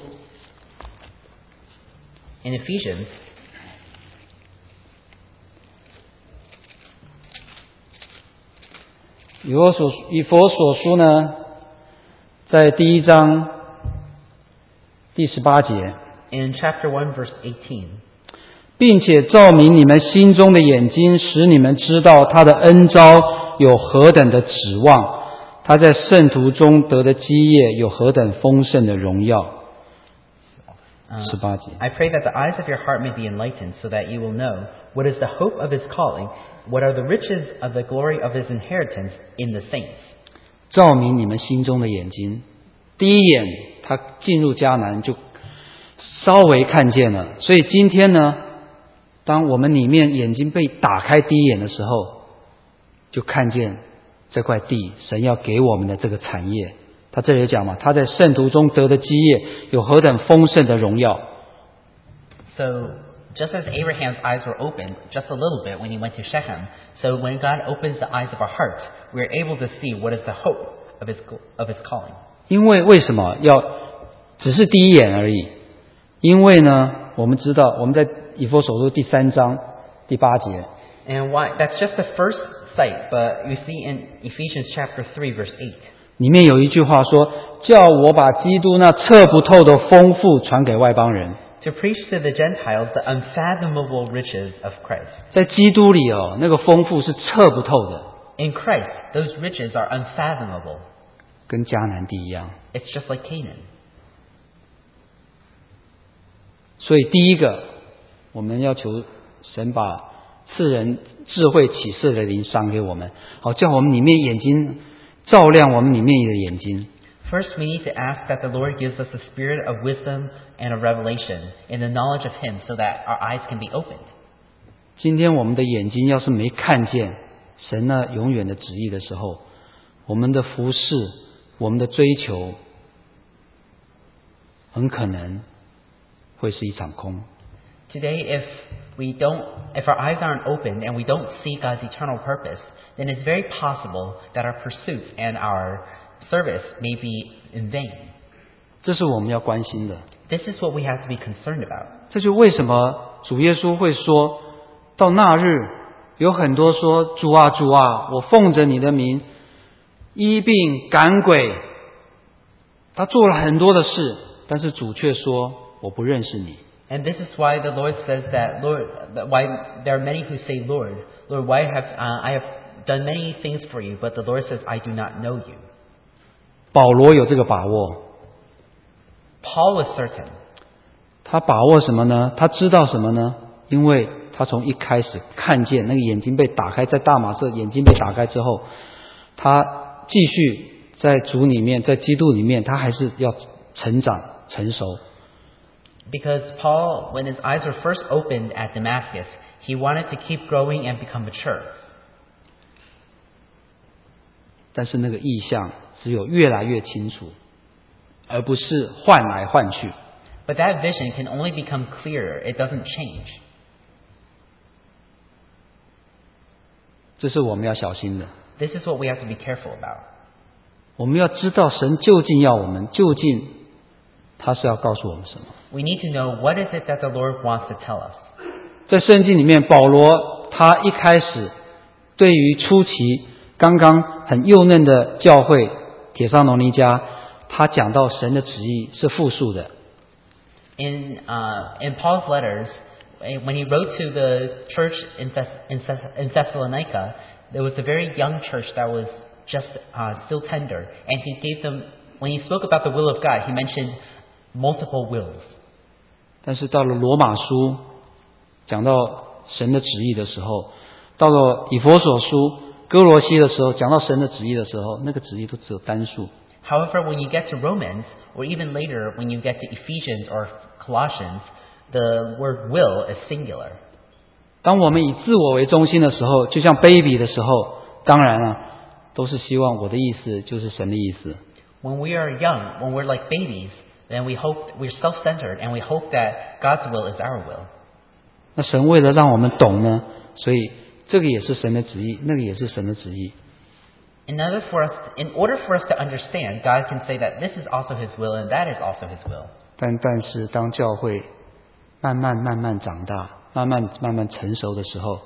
In Ephesians, 以弗所书呢，在第1章第18节， in chapter 1, verse 18, 并且照明你们心中的眼睛，使你们知道他的恩召有何等的指望，他在圣徒中得的基业有何等丰盛的荣耀。18节。 I pray that the eyes of your heart may be enlightened, so that you will know what is the hope of his calling, what are the riches of the glory of his inheritance in the saints. 照明你们心中的眼睛。第一眼他进入迦南就稍微看见了，所以今天呢，当我们里面眼睛被打开第一眼的时候，就看见这块地神要给我们的这个产业。他这里有讲嘛，他在圣徒中得的基业有何等丰盛的荣耀。 So, just as Abraham's eyes were opened just a little bit when he went to Shechem, so when God opens the eyes of our heart, we are able to see what is the hope of his calling. 因为为什么要只是第一眼而已？因为呢，我们知道我们在以弗所书第3章第8节， And why? That's just the first sight, but you see in Ephesians chapter 3, verse 8. 里面有一句话说：“叫我把基督那测不透的丰富传给外邦人。” To preach to the Gentiles the unfathomable riches of Christ. 在基督里哦，那个丰富是测不透的， In Christ, those riches are unfathomable. 跟迦南地一样。 It's just like Canaan. 所以第一个，我们要求神把赐人智慧启示的灵赏给我们，好叫我们里面眼睛照亮我们里面的眼睛。 First, we need to ask that the Lord gives us a spirit of wisdom and of revelation in the knowledge of Him so that our eyes can be opened. 今天我们的眼睛要是没看见神那永远的旨意的时候，我们的服侍，我们的追求，很可能会是一场空。 Today, if our eyes aren't opened and we don't see God's eternal purpose, then it's very possible that our pursuits and our service may be in vain. 这是我们要关心的。 This is what we have to be concerned about. 这就为什么主耶稣会说到那日，有很多说主啊主啊，我奉着你的名医病赶鬼，他做了很多的事，但是主却说我不认识你。 And this is why the Lord says that, why there are many who say, Lord, why I have done many things for you, but the Lord says, I do not know you. 保罗有这个把握， Paul was certain. 他把握什么呢？他知道什么呢？因为他从一开始看见那个眼睛被打开，在大马色眼睛被打开之后，他继续在主里面，在基督里面，他还是要成长成熟。 Because Paul, when his eyes were first opened at Damascus, he wanted to keep growing and become mature. 但是那个意象只有越来越清楚，而不是换来换去。 But that vision can only become clearer. It doesn't change. 这是我们要小心的。 This is what we have to be careful about. 我们要知道神究竟要我们，究竟他是要告诉我们什么。 We need to know what is it that the Lord wants to tell us. 在圣经里面，保罗他一开始对于初期刚刚很幼嫩的教会帖撒罗尼迦，他讲到神的旨意是复数的。 In Paul's letters, when he wrote to the church in Thessalonica, there was a very young church that was just still tender, and he gave them, when he spoke about the will of God, he mentioned multiple wills. 但是到了罗马书讲到神的旨意的时候，到了以弗所书、哥罗西的时候，讲到神的旨意的时候，那个旨意都只有单数。 However, when you get to Romans, or even later when you get to Ephesians or Colossians, the word will is singular. 当我们以自我为中心的时候，就像 baby 的时候，当然了，都是希望我的意思就是神的意思。 When we are young, when we're like babies, then we hope we're self-centered and we hope that God's will is our will. 那神为了让我们懂呢，所以这个也是神的旨意，那个也是神的旨意。 In order for us to understand, God can say that this is also His will and that is also His will. 但是当教会慢慢长大，慢慢成熟的时候，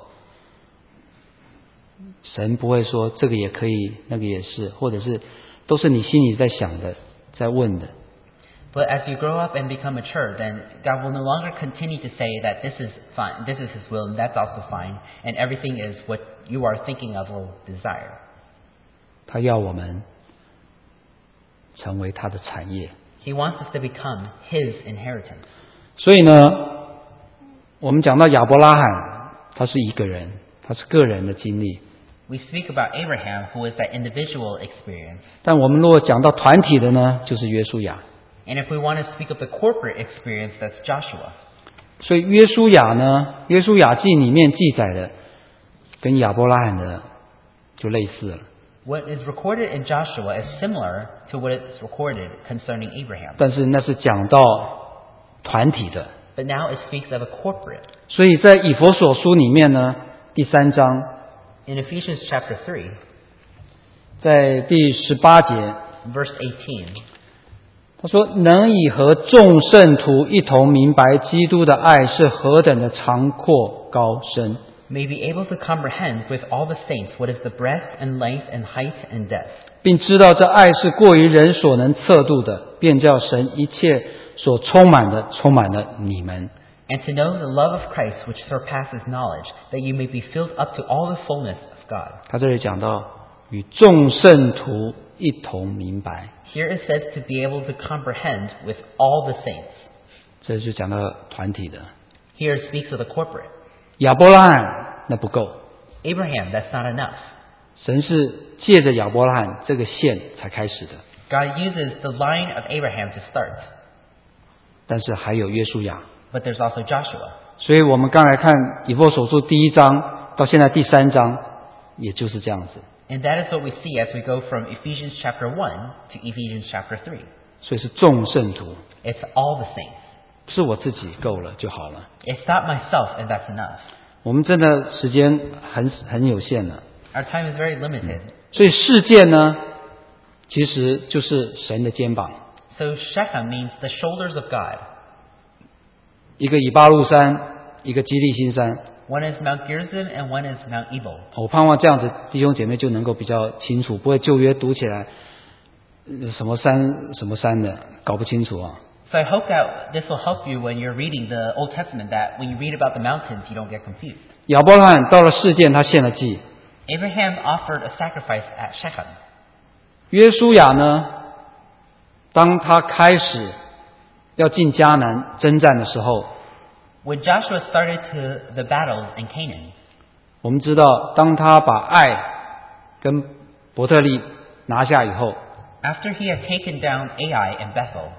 神不会说这个也可以，那个也是，或者是都是你心里在想的，在问的。 But as you grow up and become mature, then God will no longer continue to say that this is fine, this is His will, and that's also fine, and everything is what you are thinking of or desire. 他要我们成为他的产业。 He wants us to become His inheritance. 所以呢，我们讲到亚伯拉罕，他是一个人，他是个人的经历。 We speak about Abraham, who is that individual experience. 但我们如果讲到团体的呢，就是约书亚。 And if we want to speak of the corporate experience, that's Joshua. 所以约书亚呢，约书亚记里面记载的，跟亚伯拉罕的就类似了。 What is recorded in Joshua is similar to what is recorded concerning Abraham. 但是那是讲到团体的。 But now it speaks of a corporate. 所以在以弗所书里面呢，第3章， In Ephesians chapter 3, 在第18节， verse 18, 他说：“能以和众圣徒一同明白基督的爱是何等的长阔高深， may be able to comprehend with all the saints what is the breadth and length and height and depth, 并知道这爱是过于人所能测度的，便叫神一切所充满的充满了你们。” and to know the love of Christ which surpasses knowledge, that you may be filled up to all the fullness of God. 他这里讲到与众圣徒一同明白， Here it says to be able to comprehend with all the saints. 这就讲到团体的。 Here it speaks of the corporate. 亚伯拉罕那不够， Abraham, that's not enough. 神是借着亚伯拉罕这个线才开始的， God uses the line of Abraham to start, 但是还有约书亚。 but there's also Joshua. 所以我们刚才看以弗所书第1章到现在第3章，也就是这样子。 And that is what we see as we go from Ephesians chapter 1 to Ephesians chapter 3. 所以是众圣徒， It's all the saints. 不是我自己够了就好了。 It's not myself and that's enough. 我们真的时间很有限了， Our time is very limited. 所以事件呢，其实就是神的肩膀。 So Shechem means the shoulders of God. 一个以巴路山，一个基利心山。 One is Mount Gerizim and one is Mount Ebal. 我盼望这样子弟兄姐妹就能够比较清楚，不会旧约读起来什么山的搞不清楚啊。 So I hope that this will help you when you're reading the Old Testament, that when you read about the mountains, you don't get confused. 亚伯拉罕到了事件，他献了祭。 Abraham offered a sacrifice at Shechem. 约书亚呢，当他开始要进迦南征战的时候， When Joshua started to the battles in Canaan, 我们知道，当他把爱跟伯特利拿下以后， after he had taken down Ai and Bethel,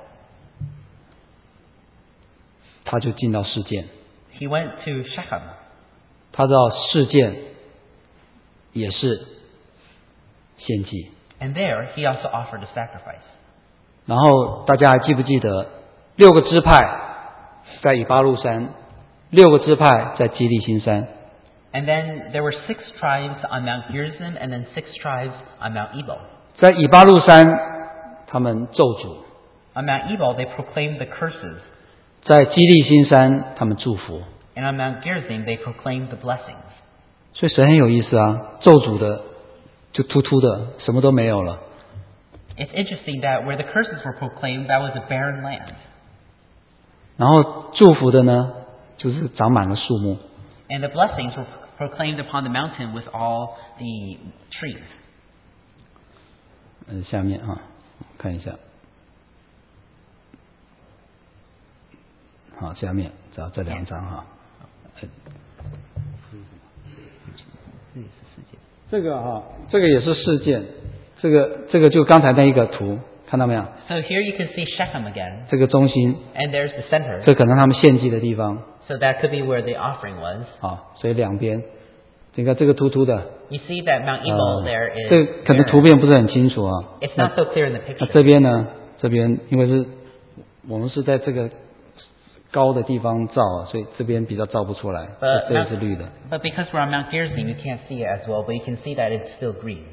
他就进到事件。 he went to Shechem. 他知道事件也是献祭。 And there he also offered a sacrifice. 然后大家还记不记得6个支派在以巴路山，6个支派在基利心山。 And then there were 6 tribes on Mount Gerizim and then 6 tribes on Mount Ebal. 在以巴路山，他们咒诅； On Mount Ebal, they proclaimed the curses. 在基利心山，他们祝福。 And on Mount Gerizim, they proclaimed the blessings. 所以神很有意思啊，咒诅的就秃秃的，什么都没有了。 It's interesting that where the curses were proclaimed, that was a barren land. 然后祝福的呢，就是长满了树木。 And the blessings were proclaimed upon the mountain with all the trees. 下面啊，看一下。好，下面找这2张哈。这个哈，这个也是事件，这个就刚才那一个图，看到没有？ So here you can see Shechem again, 这个中心， and there's the center. 这可能他们献祭的地方。 So that could be where the offering was. 啊，所以两边，你看这个凸凸的， You see that Mount Ebal there is 这可能图片不是很清楚啊。 It's not so clear in the 那 picture. 这边呢？这边因为是我们是在这个高的地方照啊，所以这边比较照不出来。这也是绿的。 But because we're on Mount Gerizim, you can't see it as well, but you can see that it's still green.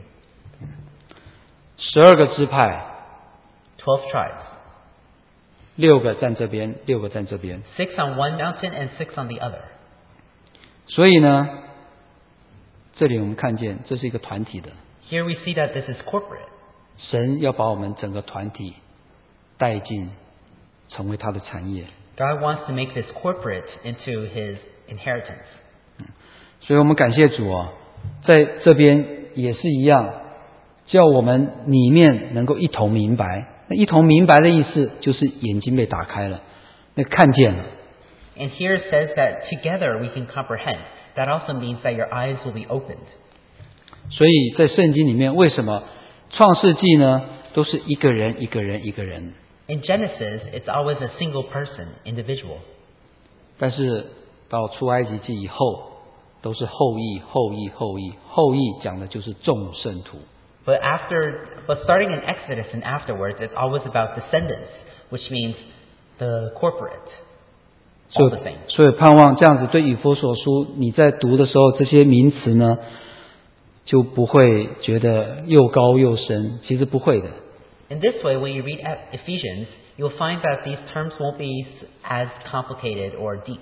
12个支派， 12 tribes. 6个站这边，6个站这边。 6 on one mountain and 6 on the other. 所以呢，这里我们看见这是一个团体的， Here we see that this is corporate. 神要把我们整个团体带进，成为他的产业。 God wants to make this corporate into His inheritance. 所以我们感谢主啊，在这边也是一样，叫我们里面能够一同明白。那一同明白的意思就是眼睛被打开了，那看见了。 And here it says that together we can comprehend. That also means that your eyes will be opened. 所以在圣经里面，为什么创世纪呢都是一个人一个人一个人？ In Genesis, it's always a single person, individual. 但是到出埃及记以后，都是后裔后裔后裔，后裔讲的就是众圣徒。 But starting in Exodus and afterwards, it's always about descendants, which means the corporate, all the saints. 所以盼望这样子对以弗所书，你在读的时候，这些名词呢，就不会觉得又高又深，其实不会的。 In this way, when you read Ephesians, you'll find that these terms won't be as complicated or deep.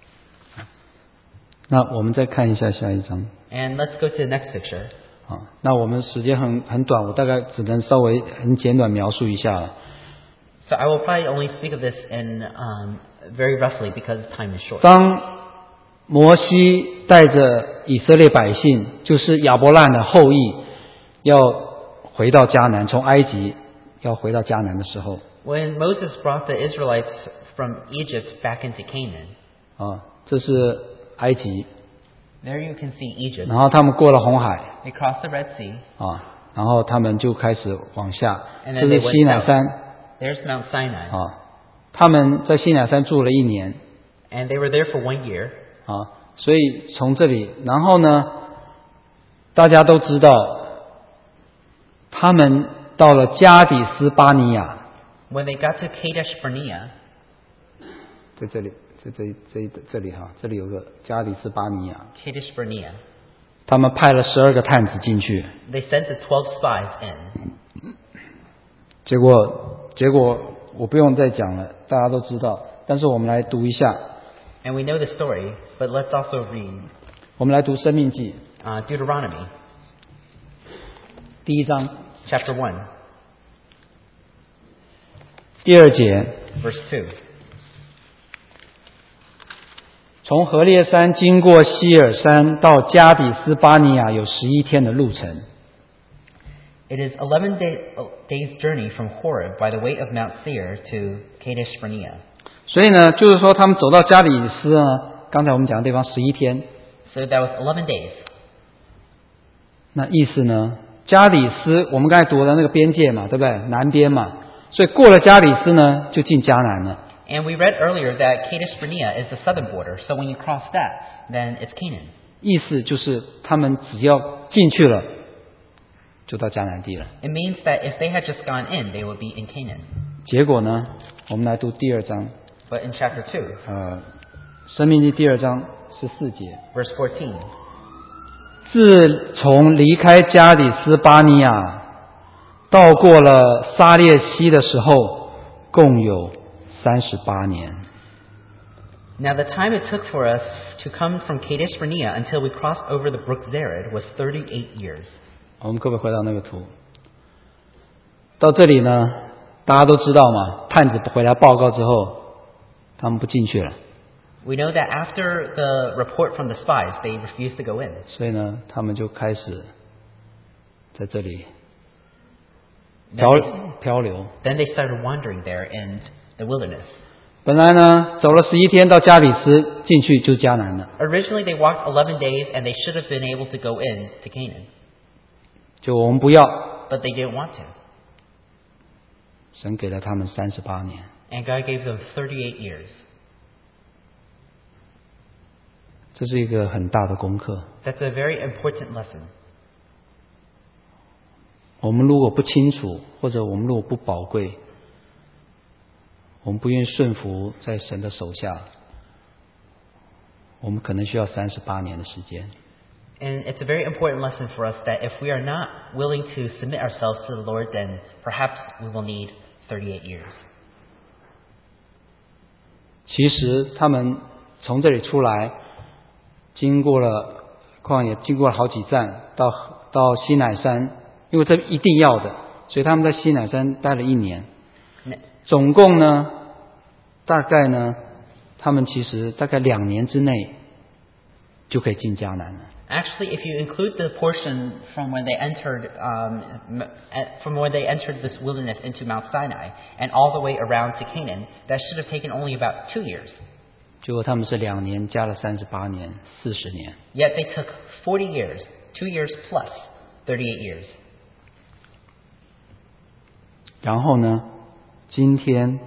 那我们再看一下下一章。 And let's go to the next picture. 啊，那我们时间很短，我大概只能稍微很简短描述一下了。 So I will probably only speak of this in very roughly because time is short. 当摩西带着以色列百姓，就是亚伯兰的后裔，要回到迦南，从埃及要回到迦南的时候， When Moses brought the Israelites from Egypt back into Canaan, 啊，这是埃及， there you can see Egypt. 然后他们过了红海， They crossed the Red Sea, 啊，然后他们就开始往下， and 这 then 是 they 西 went 乃 south. 山， There's Mount Sinai. 啊，他们在西乃山住了1年， And they were there for 1 year. 啊，所以从这里，然后呢，大家都知道，他们到了加底斯巴尼亚， When they got to Kadesh Barnea, 在这里，这里哈，这里有个加底斯巴尼亚， Kadesh Barnea, 他们派了12个探子进去， they sent the 12 spies in. 结果我不用再讲了，大家都知道。但是我们来读一下， And we know the story, but let's also read 我们来读《生命记》 Deuteronomy 第1章 chapter 1, 第2节， verse 2. 从何烈山经过希尔山到加底斯巴尼亚有11天的路程。 It is 11 days' journey from Horeb by the way of Mount Seir to Kadesh Barnea. 所以呢，就是说他们走到加底斯呢，刚才我们讲的地方11天， So that was 11 days. 那意思呢，加底斯我们刚才读的那个边界嘛，对不对？南边嘛，所以过了加底斯呢，就进迦南了。 And we read earlier that Kadesh Barnea is the southern border, so when you cross that, then it's Canaan. 意思就是他们只要进去了，就到迦南地了。 It means that if they had just gone in, they would be in Canaan. 结果呢，我们来读第2章， But in chapter 2, 生命记第2章14节， verse 14, 自从离开加底斯巴尼亚，到过了撒列西的时候，共有38年。 Now the time it took for us to come from Kadesh Barnea until we crossed over the brook Zered was 38 years. 我们可不可以回到那个图？到这里呢，大家都知道嘛，探子回来报告之后，他们不进去了， We know that after the report from the spies, they refused to go in. 所以呢，他们就开始在这里 Then 漂流。 they started wandering there in the wilderness. 本来呢，走了11天到加里斯，进去就迦南了。 Originally, they walked 11 days, and they should have been able to go in to Canaan. 就我们不要， But they didn't want to. 神给了他们38年。 And God gave them 38 years. 这是一个很大的功课。 That's a very important lesson. 我们如果不清楚，或者我们如果不宝贵，我们不愿意顺服在神的手下，我们可能需要38年的时间。 And it's a very important lesson for us that if we are not willing to submit ourselves to the Lord, then perhaps we will need 38 years. 其实他们从这里出来，经过了旷野，经过了好几站，到西乃山，因为这一定要的，所以他们在西乃山待了1年。总共呢，大概呢，他们其实大概2年之内就可以进迦南了。 Actually, if you include the portion from when they entered this wilderness into Mount Sinai and all the way around to Canaan, that should have taken only about 2 years. 结果他们是2年加了38年，40年。 Yet they took 40 years, 2 years plus 38 years. 然后呢，今天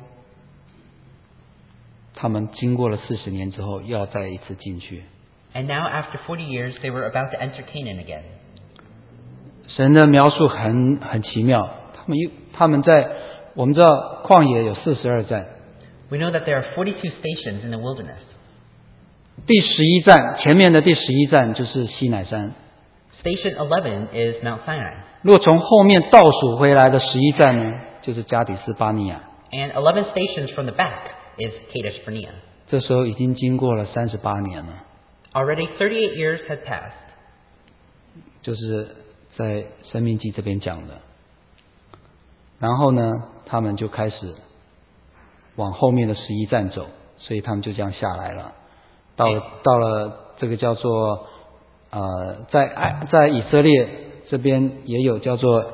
他们经过了40年之后，要再一次进去。 And now, after 40 years, they were about to enter Canaan again. 神的描述很奇妙，他们在我们知道旷野有42站， We know that there are 42 stations in the wilderness. 第11站前面的第11站就是西乃山。 Station 11 is Mount Sinai. 如果从后面倒数回来的11站呢，就是加底斯巴尼亚。 And 11 stations from the back is Kadesh Barnea. 这时候已经经过了38年了， Already 38 years had passed. 就是在申命记这边讲的。然后呢，他们就开始往后面的11站走，所以他们就这样下来了。到了这个叫做在以色列这边也有叫做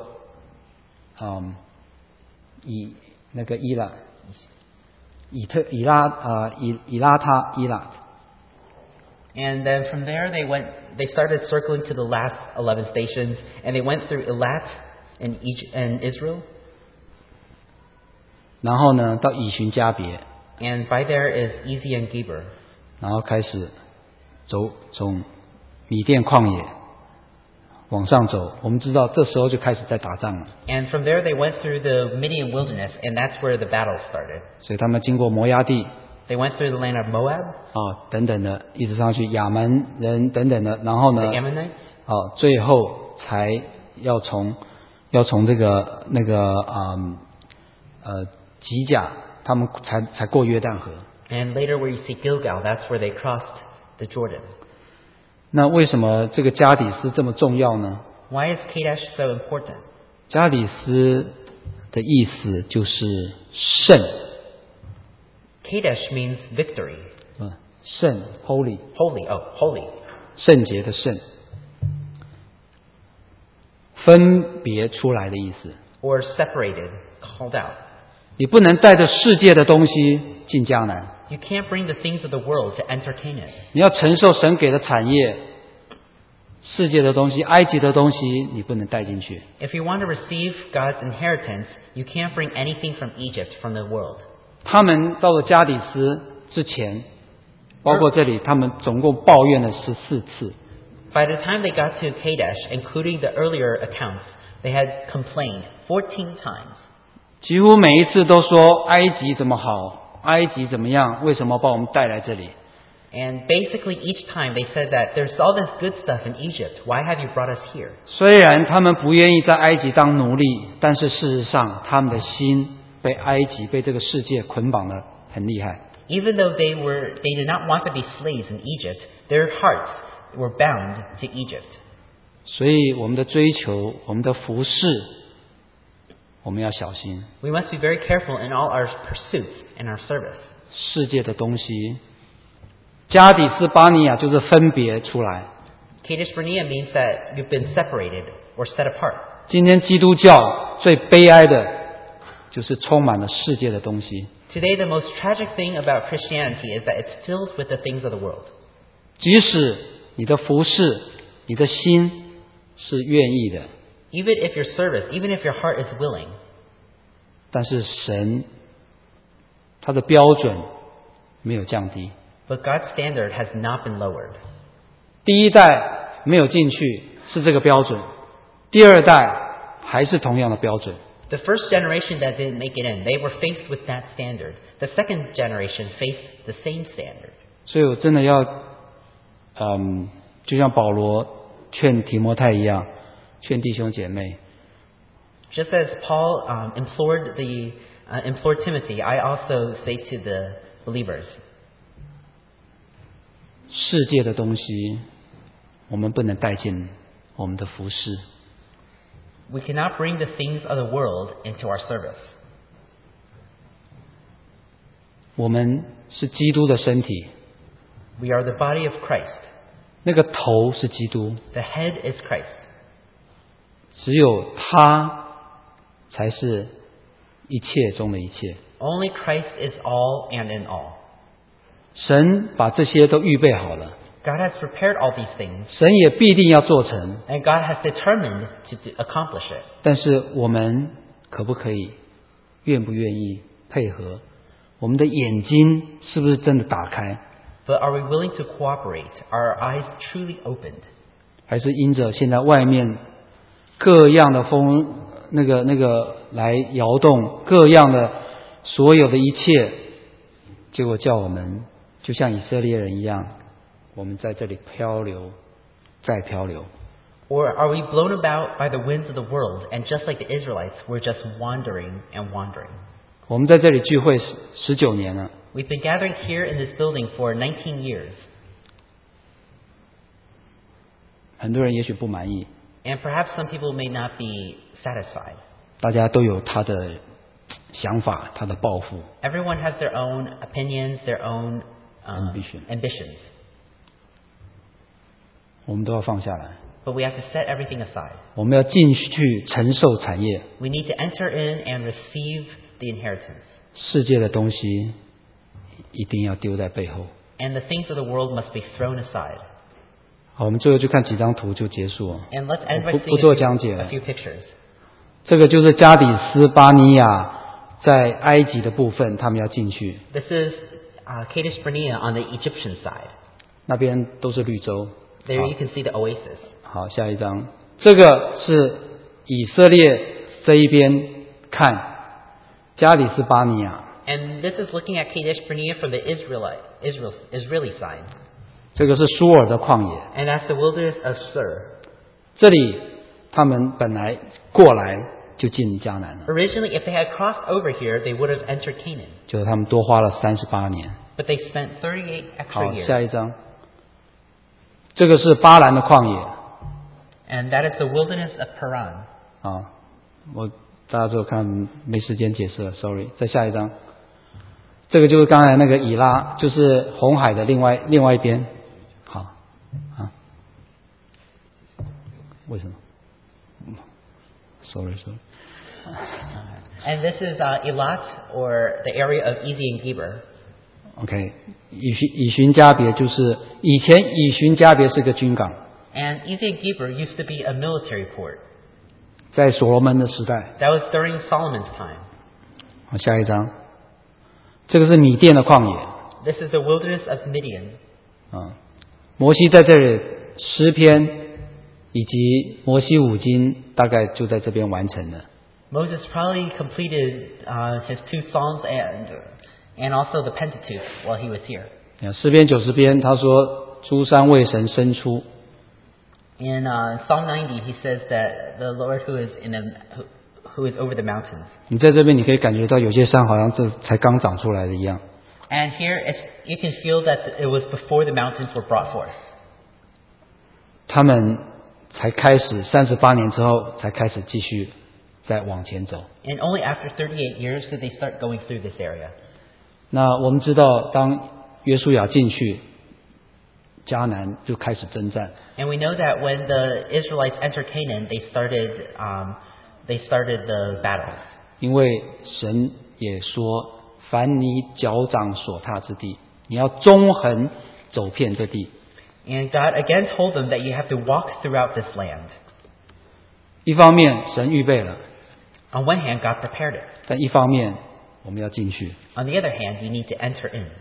以拉他。 And then from there they started circling to the last 11 stations, and they went through Elat and Israel. 然后呢，到以寻加别， And by there is Ezion Geber. 然后开始从米甸旷野往上走。我们知道这时候就开始在打仗了， And from there they went through the Midian wilderness, and that's where the battle started. 所以他们经过摩押地 They went through the land of Moab, 等等的，一直上去亚门人等等的，然后 the 呢， Ammonites, 最后才要从这个吉甲，他们才过约旦河。 and later where you see Gilgal, that's where they crossed the Jordan. 那为什么这个加底斯这么重要呢？ Why is Kadesh so important? 加底斯的意思就是圣， Kadesh means victory. 圣 holy Holy. 圣洁的圣，分别出来的意思。 Or separated, called out. 你不能带着世界的东西进迦南， You can't bring the things of the world to enter Canaan. 你要承受神给的产业，世界的东西、埃及的东西，你不能带进去。 If you want to receive God's inheritance, you can't bring anything from Egypt, from the world. 他们到了加底斯之前，包括这里，他们总共抱怨了14次。 By the time they got to Kadesh, including the earlier accounts, they had complained 14 times. 几乎每一次都说埃及怎么好，埃及怎么样，为什么把我们带来这里？ And basically each time they said that there's all this good stuff in Egypt. Why have you brought us here? 虽然他们不愿意在埃及当奴隶，但是事实上他们的心被埃及、被这个世界捆绑得很厉害。 Even though they did not want to be slaves in Egypt, their hearts were bound to Egypt. 所以我们的追求，我们的服侍，我们要小心。 We must be very careful in all our pursuits and our service. 世界的东西，加底斯巴尼亚就是分别出来。 Kadesh Barnea means that you've been separated or set apart. 今天基督教最悲哀的，就是充满了世界的东西。 Today, the most tragic thing about Christianity is that it's filled with the things of the world. 即使你的服侍，你的心是愿意的， Even if your service, even if your heart is willing, 但是神他的标准没有降低。 But God's standard has not been lowered. 第一代没有进去是这个标准，第二代还是同样的标准。 The first generation that didn't make it in, they were faced with that standard. The second generation faced the same standard. 所以我真的要，就像保罗劝提摩太一样，劝弟兄姐妹。 Just as Paul implored Timothy, I also say to the believers, 世界的东西我们不能带进我们的服事。 we cannot bring the things of the world into our service. 我们是基督的身体， We are the body of Christ. 那个头是基督， The head is Christ. 只有他才是一切中的一切。 Only Christ is all and in all. 神把这些都预备好了， God has prepared all these things, 神也必定要做成。 and God has determined to accomplish it. 但是我们可不可以，愿不愿意配合？我们的眼睛是不是真的打开？ But are we willing to cooperate? Are our eyes truly opened? 还是因着现在外面各样的风，那个来摇动，各样的所有的一切，结果叫我们就像以色列人一样，我们在这里漂流，再漂流。 Or are we blown about by the winds of the world, and just like the Israelites, we're just wandering and wandering? 我们在这里聚会19年了， We've been gathering here in this building for 19 years, 很多人也许不满意， and perhaps some people may not be satisfied. 大家都有他的想法，他的抱负。 Everyone has their own opinions, their own ambitions. 我们都要放下来， But we have to set everything aside. 我们要进去承受产业。 We need to enter in and receive the inheritance. 世界的东西一定要丢在背后。 And the things of the world must be thrown aside. 好，我们最后就看几张图就结束了。 And let's end by 不 seeing 做讲解 a 了。 few pictures. 这个就是加底斯巴尼亚在埃及的部分，他们要进去， This is Kadesh Barnea on the Egyptian side. 那边都是绿洲。 There you can see the oasis. 好，下一张，这个是以色列这一边看加底斯巴尼亚， And this is looking at Kadesh Barnea from the Israeli side. 这个是苏尔的旷野。 And that's the wilderness of Sur. 这里他们本来过来就进迦南了， Originally, if they had crossed over here, they would have entered Canaan. 就是他们多花了38年。 But they spent 38 extra 好， years. 下一张，这个是巴兰的旷野 And that is the wilderness of Paran. 啊，大家只有看没时间解释了 ，sorry。再下一张，这个就是刚才那个以拉，就是红海的另外一边。好，啊，为什么？sorry。 And this is Elat, or the area of Ezi and Geber. OK， 以寻加别就是以前以寻加别是个军港， And Ezi and Geber used to be a military port. 在所罗门的时代。 That was during Solomon's time. 好，下一张，这个是米甸的旷野 This is the wilderness of Midian. 啊。摩西在这里诗篇以及摩西五经大概就在这边完成了。 Moses probably completed his 2 Psalms and also the Pentateuch while he was here. 诗篇90篇他说诸山为神生出， In Psalm 90, he says that the Lord who is over the mountains. 你在这边你可以感觉到有些山好像这才刚长出来的一样。 And here you can feel that it was before the mountains were brought forth. 他们才开始38年之后才开始继续再往前走。 And only after 38 years did they start going through this area. 那我们知道，当约书亚进去，迦南就开始征战。 And we know that when the Israelites entered Canaan, they started the battles. 因为神也说，凡你脚掌所踏之地，你要纵横走遍这地。 And God again told them that you have to walk throughout this land. 一方面神预备了， On one hand, God prepared it. 但一方面我们要进去。 On the other hand, you need to enter in.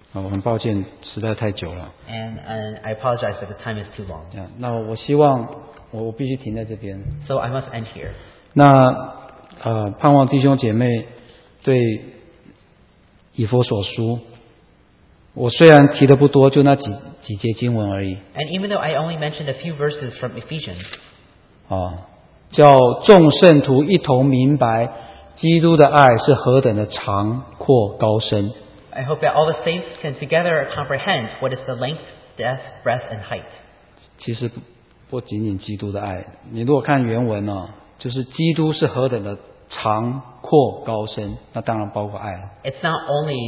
我很抱歉，实在太久了。 And I apologize that the time is too long. 那我希望我必须停在这边。 So I must end here. 那盼望弟兄姐妹对以弗所书，我虽然提的不多，就那几节经文而已。 And even though I only mentioned a few verses from Ephesians, 叫众圣徒一同明白基督的爱是何等的长阔高深。 I hope that all the saints can together comprehend what is the length, depth, breadth, and height. 其实不仅仅基督的爱，你如果看原文就是基督是何等的长阔高深，那当然包括爱了。 It's not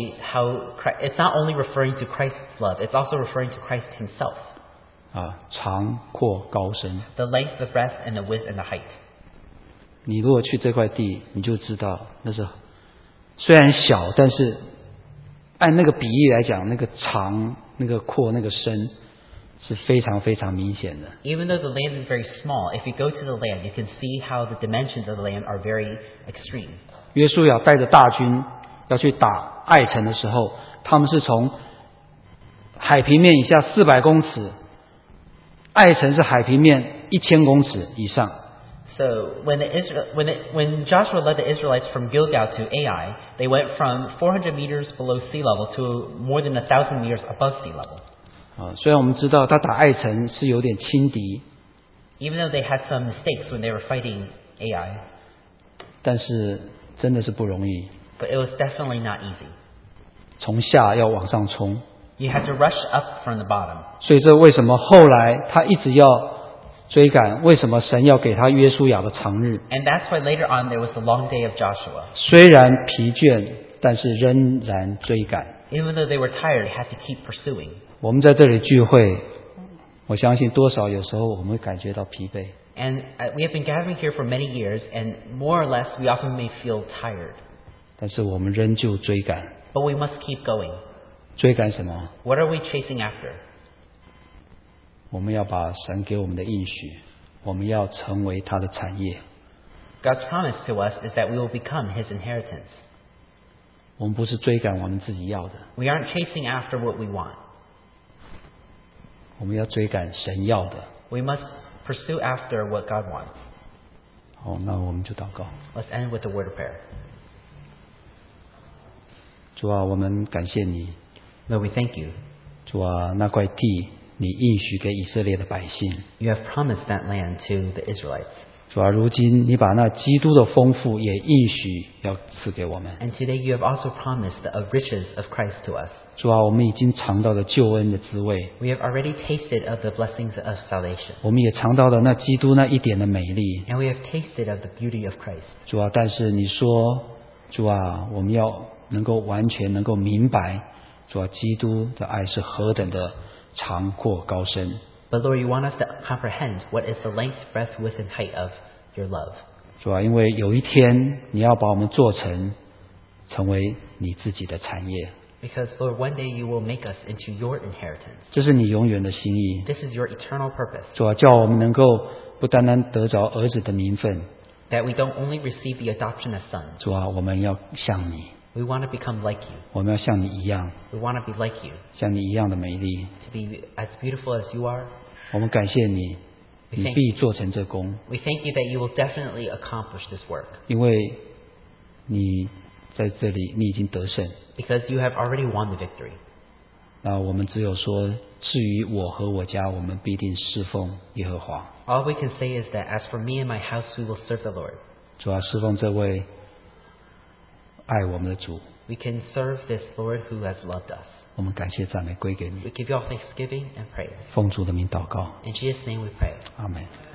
only referring to Christ's love, it's also referring to Christ himself. 长阔高深。 The length, the breadth, and the width, and the height. 你如果去这块地，你就知道那是虽然小，但是按那个比喻来讲，那个长、那个阔、那个深是非常非常明显的。 Even though the land is very small, if you go to the land, you can see how the dimensions of the land are very extreme. 约书亚带着大军要去打爱城的时候，他们是从海平面以下400公尺，爱城是海平面1000公尺以上。 So when Joshua led the Israelites from Gilgal to Ai, they went from 400 meters below sea level to more than 1,000 meters above sea level. 虽然我们知道他打爱城是有点轻敌， Even though they had some mistakes when they were fighting Ai, 但是真的是不容易， but it was definitely not easy. 从下要往上冲。 You had to rush up from the bottom. 所以这为什么后来他一直要追赶？为什么神要给他约书亚的长日？ And that's why later on there was the long day of Joshua. 虽然疲倦，但是仍然追赶。 Even though they were tired, they had to keep pursuing. 我们在这里聚会，我相信多少有时候我们会感觉到疲惫。 And we have been gathering here for many years, and more or less we often may feel tired. 但是我们仍旧追赶。 But we must keep going. 追赶什么？ What are we chasing after? 我们要把神给我们的应许，我们要成为他的产业。 God's promise to us is that we will become His inheritance. 我们不是追赶我们自己要的， We aren't chasing after what we want. 我们要追赶神要的。 We must pursue after what God wants. 好，那我们就祷告。 Let's end with a word of prayer. 主啊，我们感谢你。 Lord, we thank you. 主啊，那块地你应许给以色列的百姓。 You have promised that land to the Israelites. 主啊，如今你把那基督的丰富也应许要赐给我们。 And today you have also promised the riches of Christ to us. 主啊，我们已经尝到了救恩的滋味， We have already tasted of the blessings of salvation. 我们也尝到了那基督那一点的美丽。 And we have tasted of the beauty of Christ. 主啊，但是你说，主啊，我们要能够完全能够明白，主啊，基督的爱是何等的长阔高深。 But Lord, you want us to comprehend what is the length, breadth, width, and height of your love. 主啊，因为有一天你要把我们做成为你自己的产业， Because Lord, one day you will make us into your inheritance. 这是你永远的心意。 This is your eternal purpose. 主啊，叫我们能够不单单得着儿子的名分， That we don't only receive the adoption as sons. 主啊，我们要像你， We want to become like you. 我们要像你一样， We want to be like you. 像你一样的美丽。 To be as beautiful as you are. 我们感谢你，你必做成这功， We thank you that you will definitely accomplish this work. 因为你在这里，你已经得胜。 Because you have already won the victory. 那我们只有说，至于我和我家，我们必定侍奉耶和华。 All we can say is that as for me and my house, we will serve the Lord. 主啊，侍奉这位爱我们的主， We can serve this Lord who has loved us. 我们感谢赞美归给你， We give you all thanksgiving and praise. 奉主的名祷告， In Jesus' name we pray. 阿门。